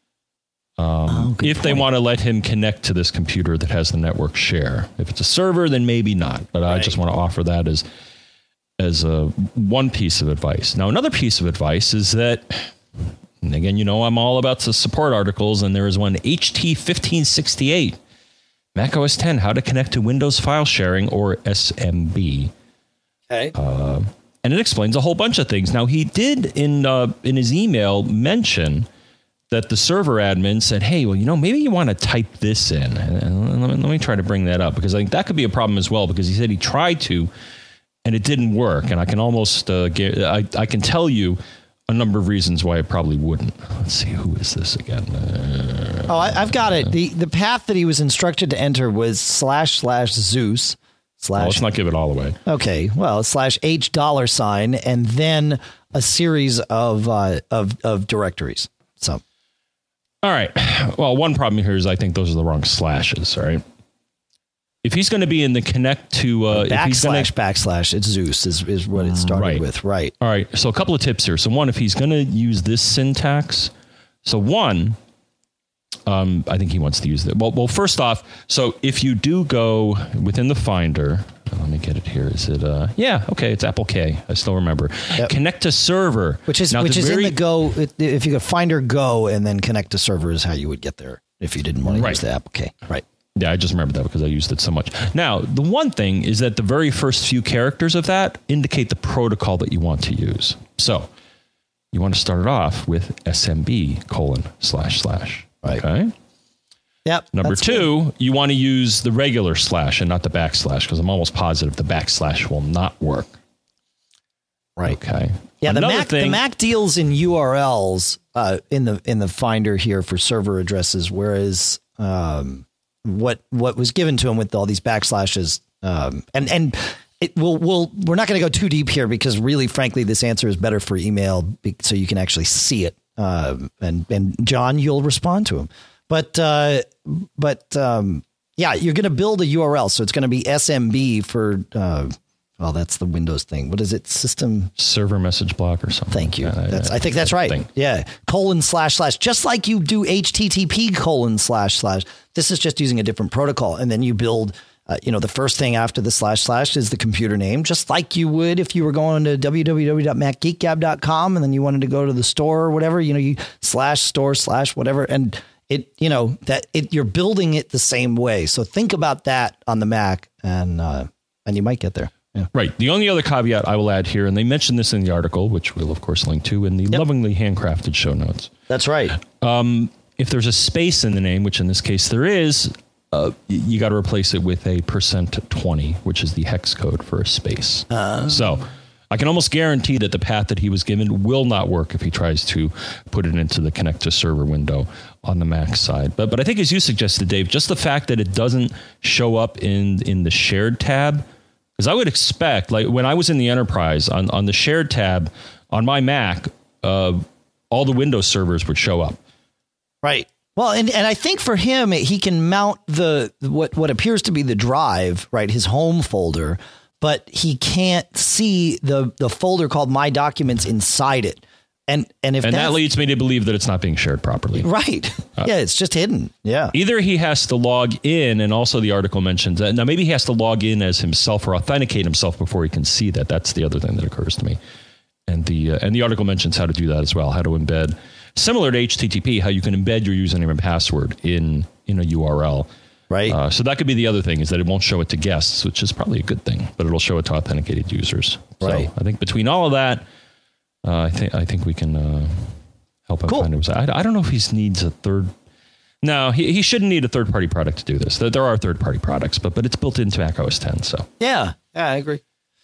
Um, oh, if they point. want to let him connect to this computer that has the network share. If it's a server, then maybe not. But right. I just want to offer that as, as a, one piece of advice. Now, another piece of advice is that, and again, you know, I'm all about the support articles, and there is one H T fifteen sixty-eight. Mac O S X, how to connect to Windows file sharing, or S M B. Okay. Uh, and it explains a whole bunch of things. Now, he did in uh, in his email mention that the server admin said, hey, well, you know, maybe you want to type this in. And let me, let me try to bring that up, because I think that could be a problem as well, because he said he tried to and it didn't work. And I can almost uh, get, I, I can tell you a number of reasons why it probably wouldn't. Let's see, who is this again? Uh, oh, I, I've got it. The the path that he was instructed to enter was slash slash Zeus slash. Well, let's not give it all away. Okay, well, slash H dollar sign and then a series of uh, of of directories. So, all right. Well, one problem here is I think those are the wrong slashes. All right. If he's going to be in the connect to uh, backslash if he's gonna, backslash, it's Zeus is, is what it started right. with, right? All right. So a couple of tips here. So one, if he's going to use this syntax, so one, um, I think he wants to use that. Well, well, first off, so if you do go within the Finder, let me get it here. Is it? Uh, yeah. Okay. It's Apple K. I still remember. Yep. Connect to server, which is now, which is very, in the Go. If you go Finder Go and then connect to server is how you would get there if you didn't want to right. use the Apple K, right? Yeah, I just remember that because I used it so much. Now, the one thing is that the very first few characters of that indicate the protocol that you want to use. So you want to start it off with S M B colon slash slash. Right. Okay. Yep. Number two, good. You want to use the regular slash and not the backslash, because I'm almost positive the backslash will not work. Right. Okay. Yeah. Another the Mac thing, the Mac deals in U R Ls uh, in the in the Finder here for server addresses, whereas um, what what was given to him with all these backslashes um, and and it will will we're not going to go too deep here, because really, frankly, this answer is better for email, so you can actually see it. Um, and and John, you'll respond to him. But uh, but um, yeah, you're going to build a U R L, so it's going to be S M B for. Uh, well, that's the Windows thing. What is it? System server message block or something. Thank you. Uh, That's, I think that's right. Thing. Yeah, colon slash slash. Just like you do H T T P colon slash slash. This is just using a different protocol, and then you build. Uh, you know, the first thing after the slash slash is the computer name, just like you would if you were going to w w w dot mac geek gab dot com and then you wanted to go to the store or whatever. You know, you slash store slash whatever, and it, you know, that it you're building it the same way. So think about that on the Mac, and uh, and you might get there. Yeah. Right. The only other caveat I will add here, and they mentioned this in the article, which we'll of course link to in the yep. lovingly handcrafted show notes. That's right. Um, if there's a space in the name, which in this case there is, uh, you got to replace it with a percent twenty, which is the hex code for a space. Uh, so I can almost guarantee that the path that he was given will not work if he tries to put it into the connect to server window on the Mac side. But but I think, as you suggested, Dave, just the fact that it doesn't show up in in the shared tab. Because I would expect, like when I was in the enterprise on, on the shared tab on my Mac, uh, all the Windows servers would show up. Right. Well, and, and I think for him, he can mount the what what appears to be the drive, right, his home folder, but he can't see the the folder called My Documents inside it. And and if and that leads me to believe that it's not being shared properly. Right. Uh, yeah, it's just hidden. Yeah. Either he has to log in, and also the article mentions that. Now, maybe he has to log in as himself or authenticate himself before he can see that. That's the other thing that occurs to me. And the uh, and the article mentions how to do that as well, how to embed, similar to H T T P, how you can embed your username and password in, in a U R L. Right. Uh, so that could be the other thing, is that it won't show it to guests, which is probably a good thing, but it'll show it to authenticated users. Right. So I think between all of that, Uh, I think I think we can uh, help him cool. find it. I, I don't know if he needs a third. No, he he shouldn't need a third party product to do this. There, there are third party products, but but it's built into Mac O S ten. So yeah, yeah, I agree.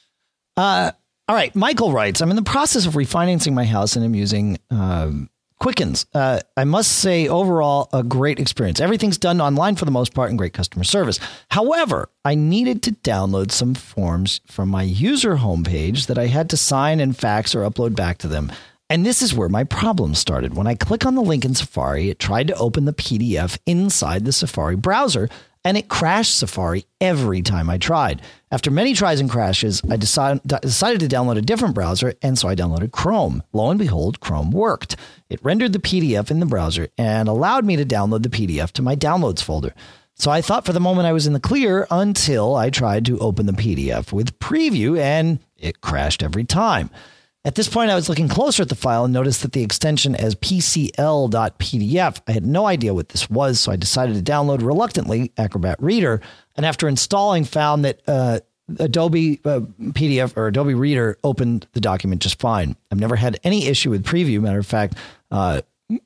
Uh, all right, Michael writes, I'm in the process of refinancing my house and I'm using um, Quickens. Uh, I must say, overall, a great experience. Everything's done online for the most part and great customer service. However, I needed to download some forms from my user homepage that I had to sign and fax or upload back to them. And this is where my problem started. When I click on the link in Safari, it tried to open the P D F inside the Safari browser, and it crashed Safari every time I tried. After many tries and crashes, I decided, decided to download a different browser, and so I downloaded Chrome. Lo and behold, Chrome worked. It rendered the P D F in the browser and allowed me to download the P D F to my downloads folder. So I thought for the moment I was in the clear until I tried to open the P D F with Preview, and it crashed every time. At this point, I was looking closer at the file and noticed that the extension as P C L dot P D F. I had no idea what this was, so I decided to download reluctantly Acrobat Reader. And after installing, found that uh, Adobe uh, P D F or Adobe Reader opened the document just fine. I've never had any issue with Preview. Matter of fact, uh,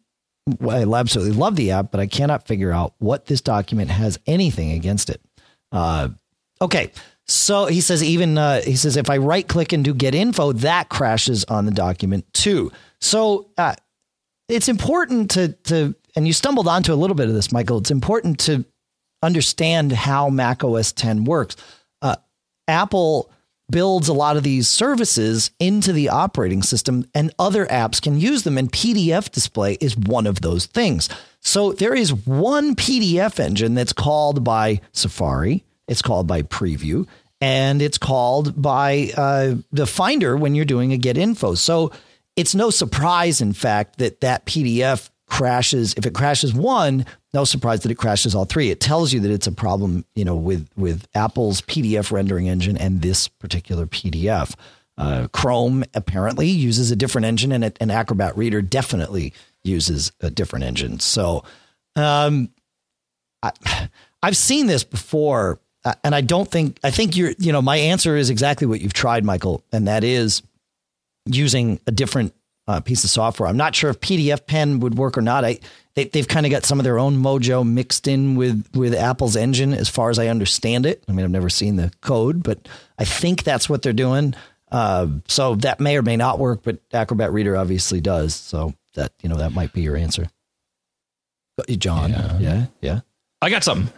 I absolutely love the app, but I cannot figure out what this document has anything against it. Uh, okay. So he says, even uh, he says, if I right click and do get info, that crashes on the document too. So uh, it's important to, to, and you stumbled onto a little bit of this, Michael. It's important to understand how Mac O S ten works. Uh, Apple builds a lot of these services into the operating system, and other apps can use them. And P D F display is one of those things. So there is one P D F engine that's called by Safari. It's called by Preview, and it's called by uh, the Finder when you're doing a get info. So it's no surprise, in fact, that that P D F crashes. If it crashes one, no surprise that it crashes all three. It tells you that it's a problem, you know, with, with Apple's P D F rendering engine and this particular P D F. Uh, Chrome apparently uses a different engine, and an Acrobat Reader definitely uses a different engine. So um, I, I've seen this before, uh, and I don't think, I think you're, you know, my answer is exactly what you've tried, Michael, and that is using a different uh, piece of software. I'm not sure if P D F Pen would work or not. I they, they've kind of got some of their own mojo mixed in with with Apple's engine, as far as I understand it. I mean, I've never seen the code, but I think that's what they're doing. Uh, so that may or may not work, but Acrobat Reader obviously does. So that, you know, that might be your answer. John. Yeah. Yeah. yeah. I got something.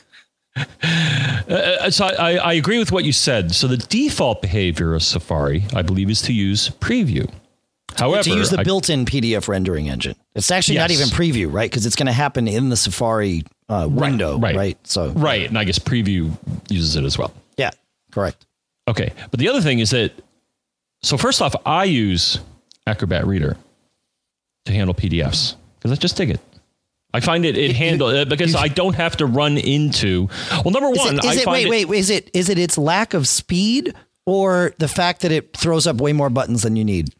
uh, so I, I agree with what you said. So the default behavior of Safari, I believe, is to use Preview. However, to use the I, built-in P D F rendering engine. It's actually yes. not even Preview, right? Because it's going to happen in the Safari uh, window, right, right? right? So right, and I guess Preview uses it as well. Yeah, correct. Okay, but the other thing is that, so first off, I use Acrobat Reader to handle P D Fs because I just dig it. I find it it handle uh, because I don't have to run into. Well, number one, is it, is I it, find wait, it, wait, is it is it its lack of speed or the fact that it throws up way more buttons than you need?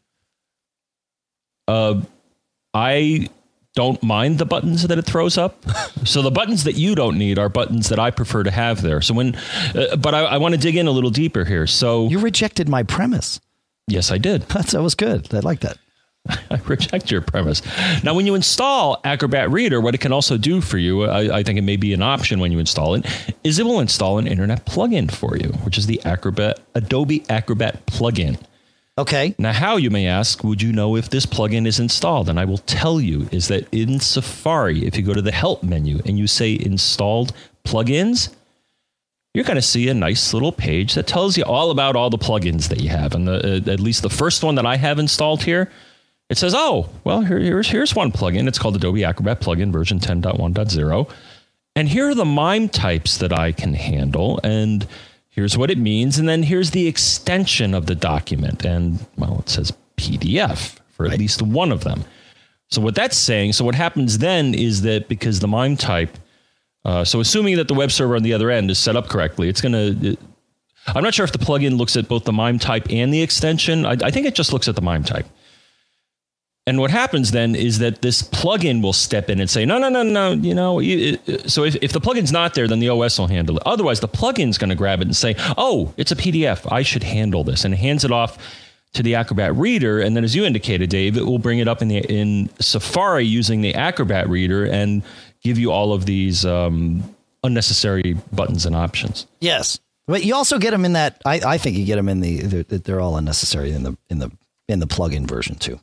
Uh, I don't mind the buttons that it throws up. So the buttons that you don't need are buttons that I prefer to have there. So when, uh, but I, I want to dig in a little deeper here. So you rejected my premise. Yes, I did. That's, that was good. I like that. I reject your premise. Now, when you install Acrobat Reader, what it can also do for you, I, I think it may be an option when you install it, is it will install an internet plugin for you, which is the Acrobat Adobe Acrobat plugin. Okay. Now, how, you may ask, would you know if this plugin is installed? And I will tell you is that in Safari, if you go to the Help menu and you say Installed Plugins, you're going to see a nice little page that tells you all about all the plugins that you have. And the, uh, at least the first one that I have installed here, it says, oh, well, here, here's, here's one plugin. It's called Adobe Acrobat Plugin version ten point one point zero. And here are the MIME types that I can handle. And here's what it means. And then here's the extension of the document. And, well, it says P D F for at right. least one of them. So what that's saying, so what happens then is that because the MIME type, uh, so assuming that the web server on the other end is set up correctly, it's going to, it, I'm not sure if the plugin looks at both the MIME type and the extension. I, I think it just looks at the MIME type. And what happens then is that this plugin will step in and say, no, no, no, no, you know, you, so if, if the plugin's not there, then the O S will handle it. Otherwise, the plugin's going to grab it and say, oh, it's a P D F. I should handle this. And it hands it off to the Acrobat Reader. And then, as you indicated, Dave, it will bring it up in the in Safari using the Acrobat Reader and give you all of these um, unnecessary buttons and options. Yes. But you also get them in that. I, I think you get them in the, they're, they're all unnecessary in the, in the, in the plugin version too.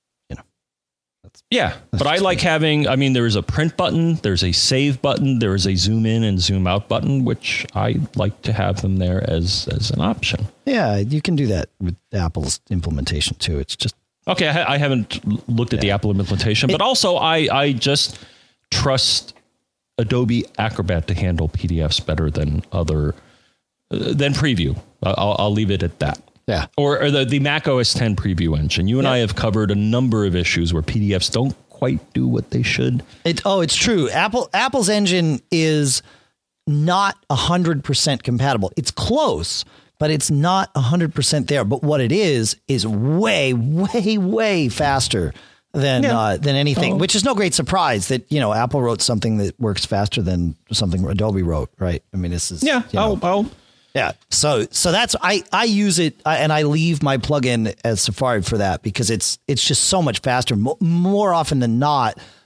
Yeah, but I like having, I mean, there is a print button, there's a save button, there is a zoom in and zoom out button, which I like to have them there as as an option. Yeah, you can do that with Apple's implementation too. It's just... Okay, I, I haven't looked at yeah. the Apple implementation, but it, also I, I just trust Adobe Acrobat to handle P D Fs better than other, uh, than Preview. I'll, I'll leave it at that. Yeah. Or, or the, the Mac O S ten preview engine. You and yeah. I have covered a number of issues where P D Fs don't quite do what they should. It, oh, it's true. Apple Apple's engine is not one hundred percent compatible. It's close, but it's not one hundred percent there. But what it is, is way, way, way faster than yeah. uh, than anything, oh. which is no great surprise that, you know, Apple wrote something that works faster than something Adobe wrote, right? I mean, this is... Yeah, you know, I'll... I'll Yeah. So so that's I, I use it and I leave my plugin as Safari for that because it's it's just so much faster. More often than not,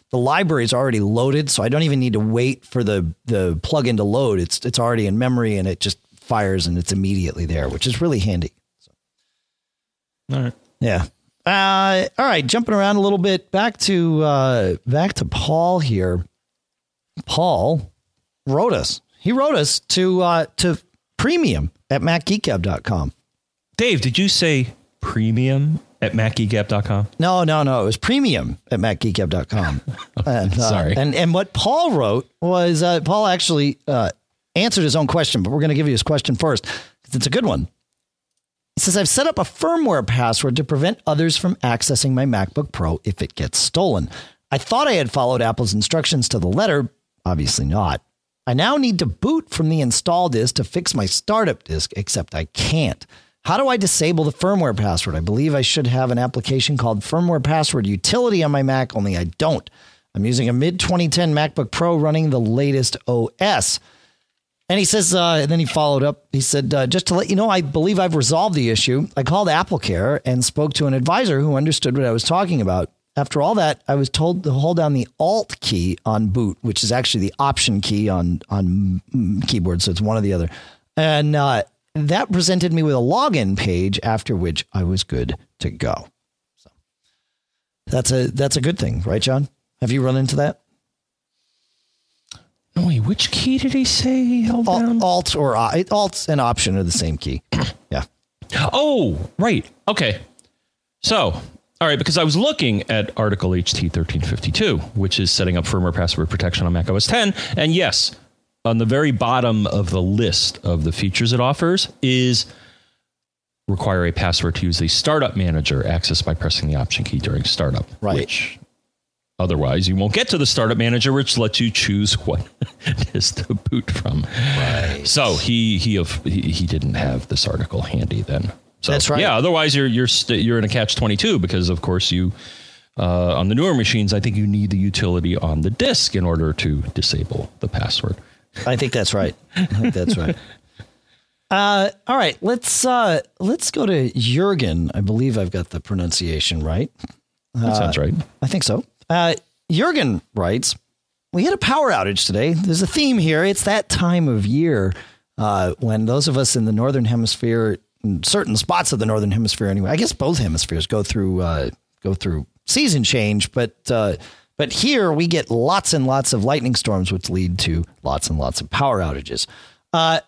the library is already loaded, so I don't even need to wait for the the plugin to load. It's it's already in memory, and it just fires, and it's immediately there, which is really handy. So. All right. Yeah. Uh, all right. Jumping around a little bit. Back to uh, back to Paul here. Paul wrote us. He wrote us to uh, to premium at mac geek gab dot com. Dave, did you say premium at mac geek gab dot com? No, no, no. It was premium at mac geek gab dot com. and, uh, Sorry. And and what Paul wrote was uh, Paul actually uh, answered his own question, but we're going to give you his question first because it's a good one. He says, I've set up a firmware password to prevent others from accessing my MacBook Pro if it gets stolen. I thought I had followed Apple's instructions to the letter. Obviously not. I now need to boot from the install disk to fix my startup disk, except I can't. How do I disable the firmware password? I believe I should have an application called Firmware Password Utility on my Mac, only I don't. I'm using a mid twenty ten MacBook Pro running the latest O S. And he says, uh, and then he followed up. He said, uh, just to let you know, I believe I've resolved the issue. I called AppleCare and spoke to an advisor who understood what I was talking about. After all that, I was told to hold down the Alt key on boot, which is actually the Option key on, on keyboard. So it's one or the other. And uh, that presented me with a login page, after which I was good to go. So that's a that's a good thing, right, John? Have you run into that? No, wait, which key did he say he held down? Alt or uh, Alt and Option are the same key. Yeah. Oh, right. Okay. So, all right, because I was looking at Article H T thirteen fifty-two, which is setting up firmware password protection on Mac O S ten. And yes, on the very bottom of the list of the features it offers is require a password to use the startup manager accessed by pressing the Option key during startup. Right. Which otherwise you won't get to the startup manager, which lets you choose what disk to boot from. Right. So he he he he didn't have this article handy then. So, that's right. Yeah. Otherwise, you're you're st- you're in a catch twenty-two because, of course, you uh, on the newer machines, I think you need the utility on the disk in order to disable the password. I think that's right. I think that's right. Uh, all right, let's uh, let's go to Jürgen. I believe I've got the pronunciation right. That uh, sounds right. I think so. Uh, Jürgen writes, "We had a power outage today. There's a theme here. It's that time of year uh, when those of us in the Northern Hemisphere, in certain spots of the Northern Hemisphere anyway, I guess both hemispheres go through uh, go through season change, but uh, but here we get lots and lots of lightning storms, which lead to lots and lots of power outages. Uh,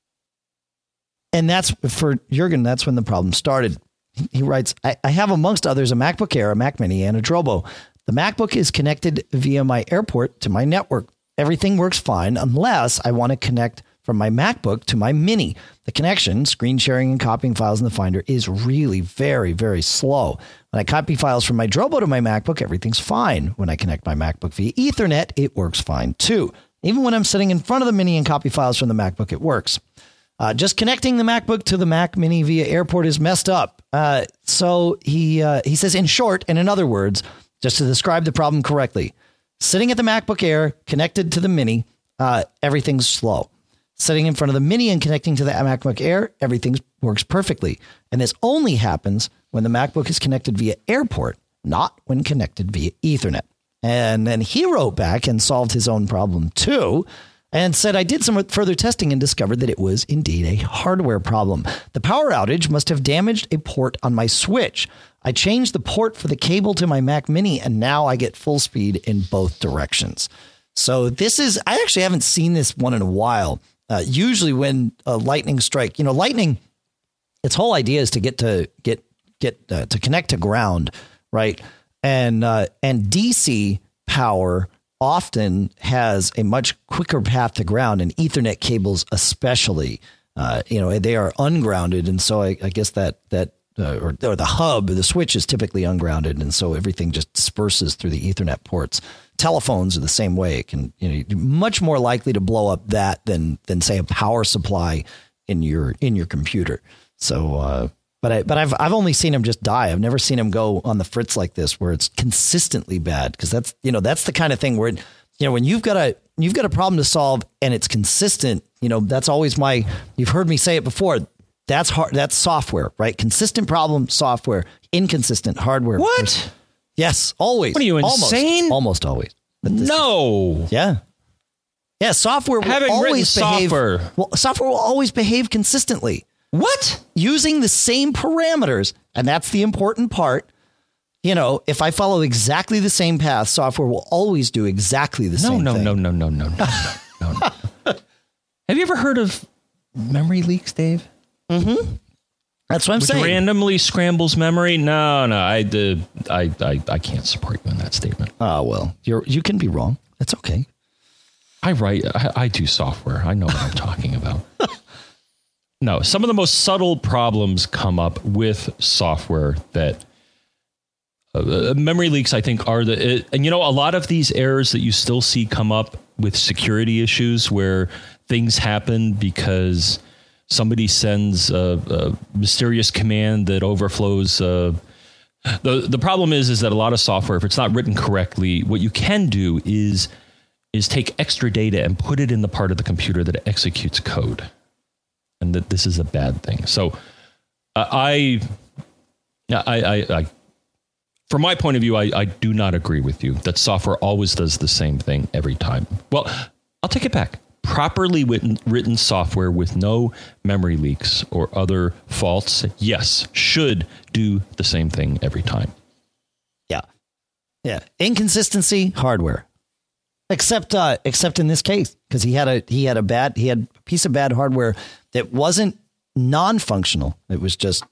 and that's for Jürgen. That's when the problem started. He writes, I, I have amongst others a MacBook Air, a Mac Mini, and a Drobo. The MacBook is connected via my AirPort to my network. Everything works fine unless I want to connect from my MacBook to my Mini. The connection, screen sharing and copying files in the Finder is really very, very slow. When I copy files from my Drobo to my MacBook, everything's fine. When I connect my MacBook via Ethernet, it works fine too. Even when I'm sitting in front of the Mini and copy files from the MacBook, it works. Uh, just connecting the MacBook to the Mac Mini via AirPort is messed up. Uh, so he uh, he says, in short, and in other words, just to describe the problem correctly, sitting at the MacBook Air connected to the Mini, uh, everything's slow. Sitting in front of the Mini and connecting to the MacBook Air, everything works perfectly. And this only happens when the MacBook is connected via AirPort, not when connected via Ethernet. And then he wrote back and solved his own problem too, and said, I did some further testing and discovered that it was indeed a hardware problem. The power outage must have damaged a port on my switch. I changed the port for the cable to my Mac Mini, and now I get full speed in both directions. So this is, I actually haven't seen this one in a while. Uh, usually when a lightning strike, you know, lightning, its whole idea is to get to get get uh, to connect to ground, right? And uh, and D C power often has a much quicker path to ground, and Ethernet cables especially, uh, you know, they are ungrounded. And so I, I guess that that uh, or, or the hub, the switch is typically ungrounded. And so everything just disperses through the Ethernet ports. Telephones are the same way. It can, you know, you're much more likely to blow up that than than say a power supply in your in your computer. So uh, but I but I've I've only seen them just die. I've never seen them go on the fritz like this where it's consistently bad, because that's, you know, that's the kind of thing where, you know, when you've got a you've got a problem to solve and it's consistent, you know, that's always my, you've heard me say it before. That's hard. That's software, right? Consistent problem, software. Inconsistent hardware. What? Yes, always. What are you, insane? Almost, almost always. No. Yeah. Yeah, software will Having always written behave. software. Well, software will always behave consistently. What? Using the same parameters, and that's the important part. You know, if I follow exactly the same path, software will always do exactly the no, same no, thing. No, no, no, no, no, no, no, no. Have you ever heard of memory leaks, Dave? Mm-hmm. That's what I'm Which saying. randomly scrambles memory? No, no, I, uh, I, I, I can't support you in that statement. Oh, well, you're, you can be wrong. That's okay. I write, I, I do software. I know what I'm talking about. No, some of the most subtle problems come up with software that uh, memory leaks, I think, are the, it, and you know, a lot of these errors that you still see come up with security issues where things happen because somebody sends a, a mysterious command that overflows. Uh, the the problem is, is that a lot of software, if it's not written correctly, what you can do is is take extra data and put it in the part of the computer that executes code, and that this is a bad thing. So, uh, I, I, I, I, from my point of view, I, I do not agree with you that software always does the same thing every time. Well, I'll take it back. Properly written, written software with no memory leaks or other faults, yes, should do the same thing every time. Yeah. Yeah. Inconsistency, hardware. Except uh, except in this case, because he had a he had a bad he had a piece of bad hardware that wasn't non-functional. It was just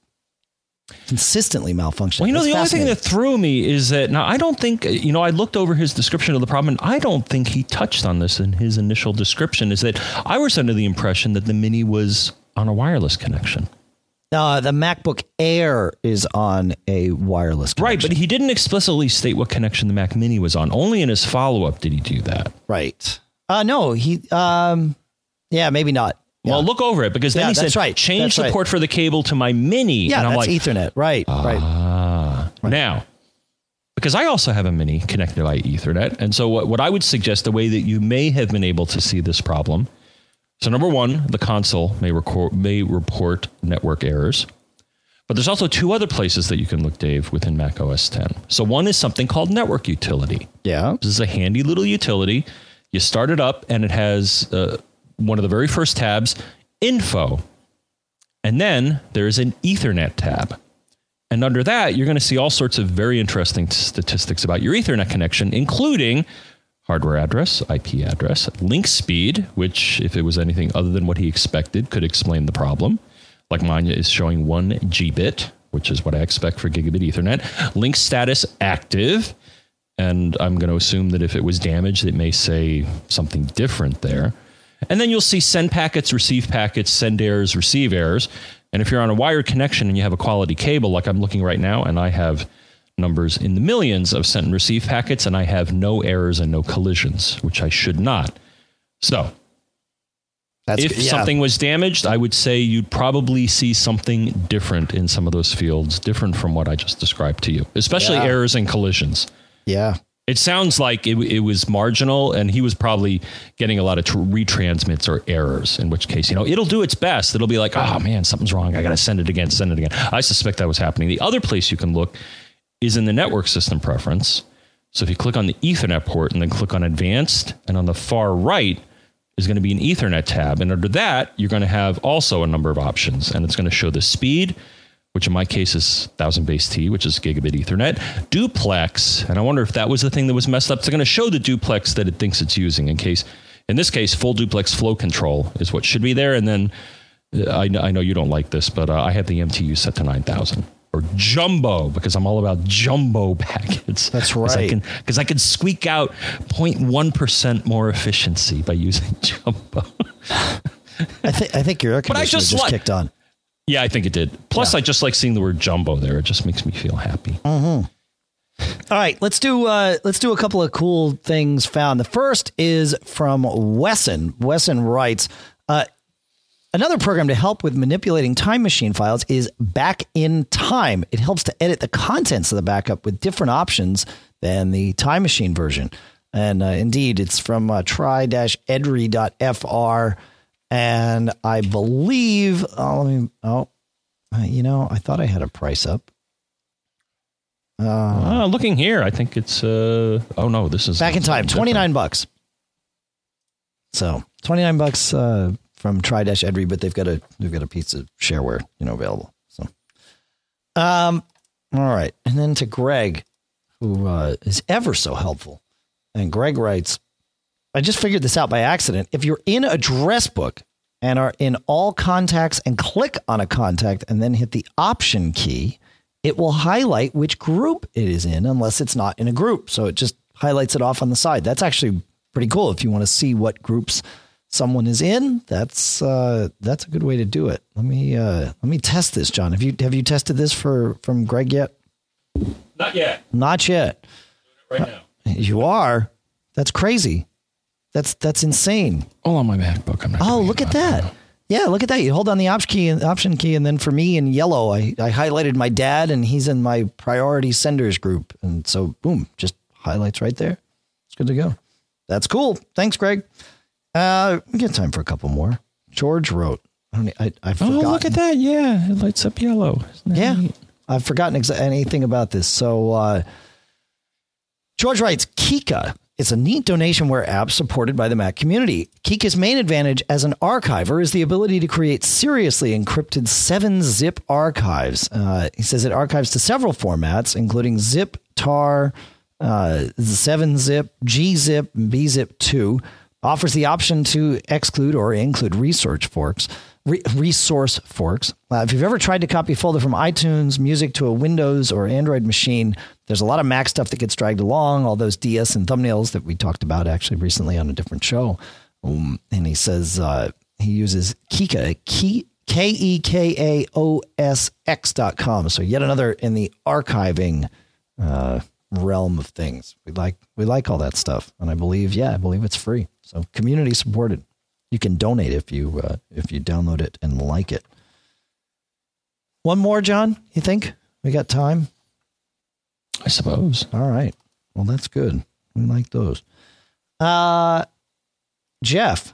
consistently malfunctioning. Well, you know, That's the only thing that threw me is that now I don't think, you know, I looked over his description of the problem and I don't think he touched on this in his initial description, is that I was under the impression that the Mini was on a wireless connection. Uh, the MacBook Air is on a wireless connection. Right, but he didn't explicitly state what connection the Mac Mini was on. Only in his follow-up did he do that. Right. Uh, no, he, um, yeah, maybe not. Well, yeah. look over it, because then yeah, he that's said, right. change that's the right. port for the cable to my Mini. Yeah, and I'm that's like, Ethernet. Right, ah, right. right. Now, because I also have a Mini connected by Ethernet. And so what, what I would suggest, the way that you may have been able to see this problem. So number one, the console may, record, may report network errors. But there's also two other places that you can look, Dave, within Mac O S X. So one is something called Network Utility. Yeah. This is a handy little utility. You start it up and it has uh, one of the very first tabs, Info. And then there's an Ethernet tab. And under that, you're going to see all sorts of very interesting statistics about your Ethernet connection, including hardware address, I P address, link speed, which, if it was anything other than what he expected, could explain the problem. Like mine is showing one gigabit, which is what I expect for gigabit Ethernet. Link status active. And I'm going to assume that if it was damaged, it may say something different there. And then you'll see send packets, receive packets, send errors, receive errors. And if you're on a wired connection and you have a quality cable, like I'm looking right now, and I have numbers in the millions of sent and receive packets, and I have no errors and no collisions, which I should not. So That's, if yeah. something was damaged, I would say you'd probably see something different in some of those fields, different from what I just described to you, especially yeah. errors and collisions. Yeah. It sounds like it, it was marginal, and he was probably getting a lot of tr- retransmits or errors, in which case, you know, it'll do its best. It'll be like, oh, man, something's wrong. I got to send it again, send it again. I suspect that was happening. The other place you can look is in the network system preference. So if you click on the Ethernet port and then click on Advanced, and on the far right is going to be an Ethernet tab. And under that, you're going to have also a number of options. And it's going to show the speed, which in my case is one thousand base T, which is gigabit Ethernet, duplex. And I wonder if that was the thing that was messed up. It's going to show the duplex that it thinks it's using in case, in this case, full duplex flow control is what should be there. And then uh, I, I know you don't like this, but uh, I have the M T U set to nine thousand. Or jumbo, because I'm all about jumbo packets. That's right. Because I, I can squeak out zero point one percent more efficiency by using jumbo. I think I think your air conditioner just, just li- kicked on. Yeah, I think it did. Plus, yeah. I just like seeing the word jumbo there. It just makes me feel happy. Mm-hmm. All right, let's do uh, let's do a couple of cool things found. The first is from Wesson. Wesson writes, uh, another program to help with manipulating Time Machine files is Back in Time. It helps to edit the contents of the backup with different options than the Time Machine version. And uh, indeed, it's from uh, try dash edry dot f r. And I believe, oh, let me, oh, uh, you know, I thought I had a price up. Uh, uh, looking here, I think it's, uh, oh no, this is. Back in time, twenty-nine bucks. So twenty-nine bucks uh, from Try-Edry, but they've got a they've got a piece of shareware, you know, available. So, um, all right, and then to Greg, who uh, is ever so helpful, and Greg writes, "I just figured this out by accident. If you're in Address Book and are in all contacts and click on a contact and then hit the Option key, it will highlight which group it is in, unless it's not in a group. So it just highlights it off on the side. That's actually pretty cool. If you want to see what groups someone is in, that's uh, that's a good way to do it. Let me uh, let me test this, John. Have you have you tested this for from Greg yet? Not yet. Not yet. Right now. Uh, you are. That's crazy. That's that's insane. All on my MacBook. I'm not oh, look at that. Now. Yeah, look at that. You hold on the option key, option key, and then for me in yellow, I, I highlighted my dad, and he's in my priority senders group. And so, boom, just highlights right there. It's good to go. That's cool. Thanks, Greg. Uh, we get time for a couple more. George wrote. I don't. I, I've forgotten. Oh, look at that. Yeah, it lights up yellow. Yeah, neat? I've forgotten exa- anything about this. So, uh, George writes, Kika. It's a neat donationware app supported by the Mac community. Kika's main advantage as an archiver is the ability to create seriously encrypted seven zip archives. Uh, he says it archives to several formats, including zip, tar, uh, seven zip, G zip, and B zip two. Offers the option to exclude or include resource forks. Re- resource forks. Uh, if you've ever tried to copy a folder from iTunes Music to a Windows or Android machine, there's a lot of Mac stuff that gets dragged along, all those D S and thumbnails that we talked about actually recently on a different show. Um, and he says uh, he uses Kika, K E K A O S X dot com. So yet another in the archiving uh, realm of things. We like we like all that stuff. And I believe, yeah, I believe it's free. So community supported. You can donate if you uh, if you download it and like it. One more, John, you think? We got time? I suppose. All right. Well, that's good. We like those. Uh, Jeff,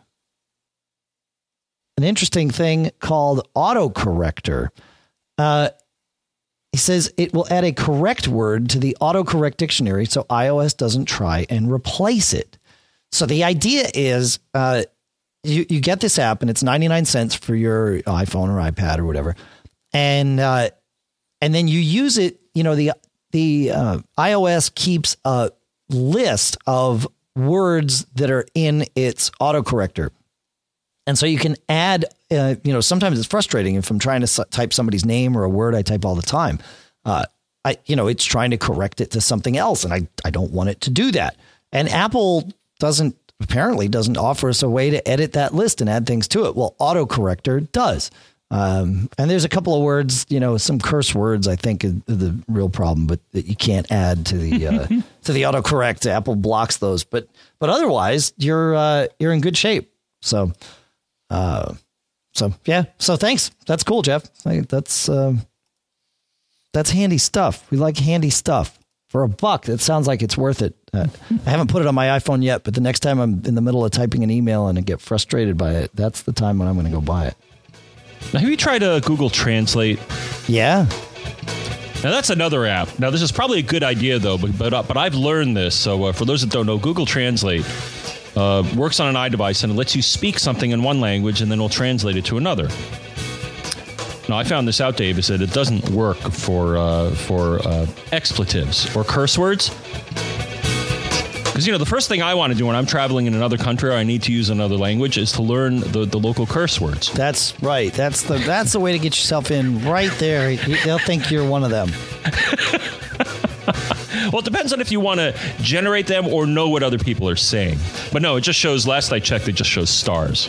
an interesting thing called autocorrector. Uh, he says it will add a correct word to the autocorrect dictionary so iOS doesn't try and replace it. So the idea is uh, you, you get this app and it's ninety-nine cents for your iPhone or iPad or whatever. And uh, and then you use it, you know, the the uh, iOS keeps a list of words that are in its autocorrector. And so you can add, uh, you know, sometimes it's frustrating if I'm trying to s- type somebody's name or a word I type all the time. Uh, I, you know, it's trying to correct it to something else. And I, I don't want it to do that. And Apple doesn't apparently doesn't offer us a way to edit that list and add things to it. Well, autocorrector does. Um, and there's a couple of words, you know, some curse words, I think, is the real problem, but that you can't add to the uh, to the autocorrect. Apple blocks those. But but otherwise, you're uh, you're in good shape. So. Uh, so yeah, so thanks. That's cool, Jeff. That's, um, that's handy stuff. We like handy stuff for a buck. It sounds like it's worth it. Uh, I haven't put it on my iPhone yet, but the next time I'm in the middle of typing an email and I get frustrated by it, that's the time when I'm going to go buy it. Now, have you tried to Google Translate? Yeah. Now, that's another app. Now, this is probably a good idea, though, but but, uh, but I've learned this. So uh, for those that don't know, Google Translate Uh, works on an iDevice and it lets you speak something in one language and then it'll translate it to another. Now, I found this out, Dave, is that it doesn't work for uh, for uh, expletives or curse words. Because, you know, the first thing I want to do when I'm traveling in another country or I need to use another language is to learn the, the local curse words. That's right. That's the that's the way to get yourself in right there. They'll think you're one of them. Well, it depends on if you want to generate them or know what other people are saying. But no, it just shows, last I checked, it just shows stars.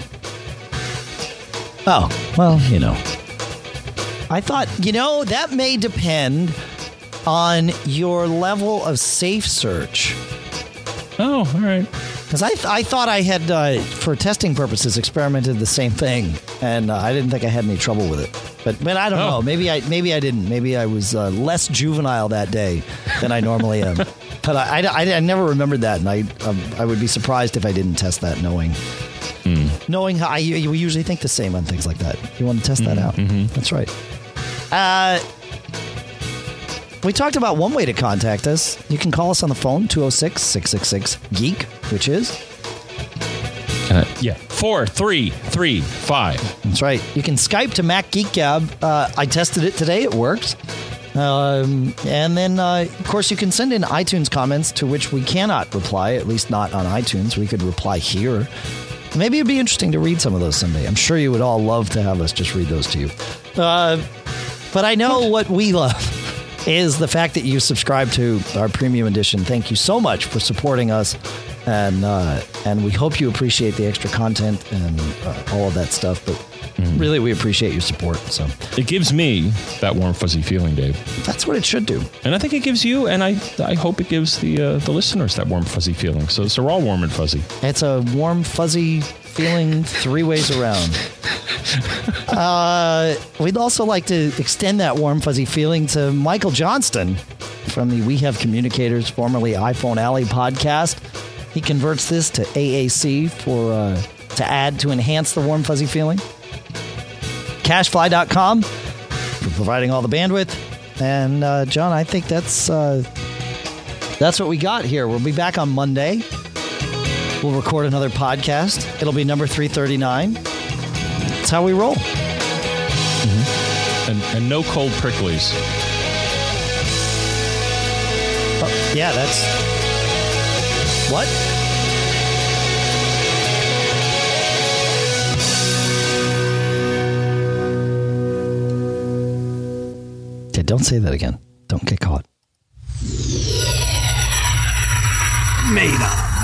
Oh, well, you know. I thought, you know, that may depend on your level of safe search. Oh, all right. Because I, th- I thought I had, uh, for testing purposes, experimented the same thing, and uh, I didn't think I had any trouble with it. But but I don't oh. know. Maybe I maybe I didn't. Maybe I was uh, less juvenile that day than I normally am. But I, I, I, I never remembered that, and I um, I would be surprised if I didn't test that, knowing mm. knowing how I you usually think the same on things like that. You want to test mm-hmm. that out. Mm-hmm. That's right. Uh, we talked about one way to contact us. You can call us on the phone, two oh six, six six six, GEEK, which is? Uh, yeah, four three three five. That's right. You can Skype to Mac Geek Gab. Uh, I tested it today. It works. Um, and then, uh, of course, you can send in iTunes comments to which we cannot reply, at least not on iTunes. We could reply here. Maybe it'd be interesting to read some of those someday. I'm sure you would all love to have us just read those to you. Uh, but I know what we love is the fact that you subscribe to our premium edition. Thank you so much for supporting us. And uh, and we hope you appreciate the extra content and uh, all of that stuff. But mm. really, we appreciate your support. So it gives me that warm, fuzzy feeling, Dave. That's what it should do. And I think it gives you, and I I hope it gives the uh, the listeners that warm, fuzzy feeling. So, so we're all warm and fuzzy. It's a warm, fuzzy feeling three ways around. uh, we'd also like to extend that warm, fuzzy feeling to Michael Johnston from the We Have Communicators, formerly iPhone Alley podcast. He converts this to A A C for uh, to add to enhance the warm, fuzzy feeling. Cashfly dot com for providing all the bandwidth. And, uh, John, I think that's uh, that's what we got here. We'll be back on Monday. We'll record another podcast. It'll be number three thirty-nine. That's how we roll. Mm-hmm. And, and no cold pricklies. Oh, yeah, that's... What? Okay, don't say that again. Don't get caught. Made up.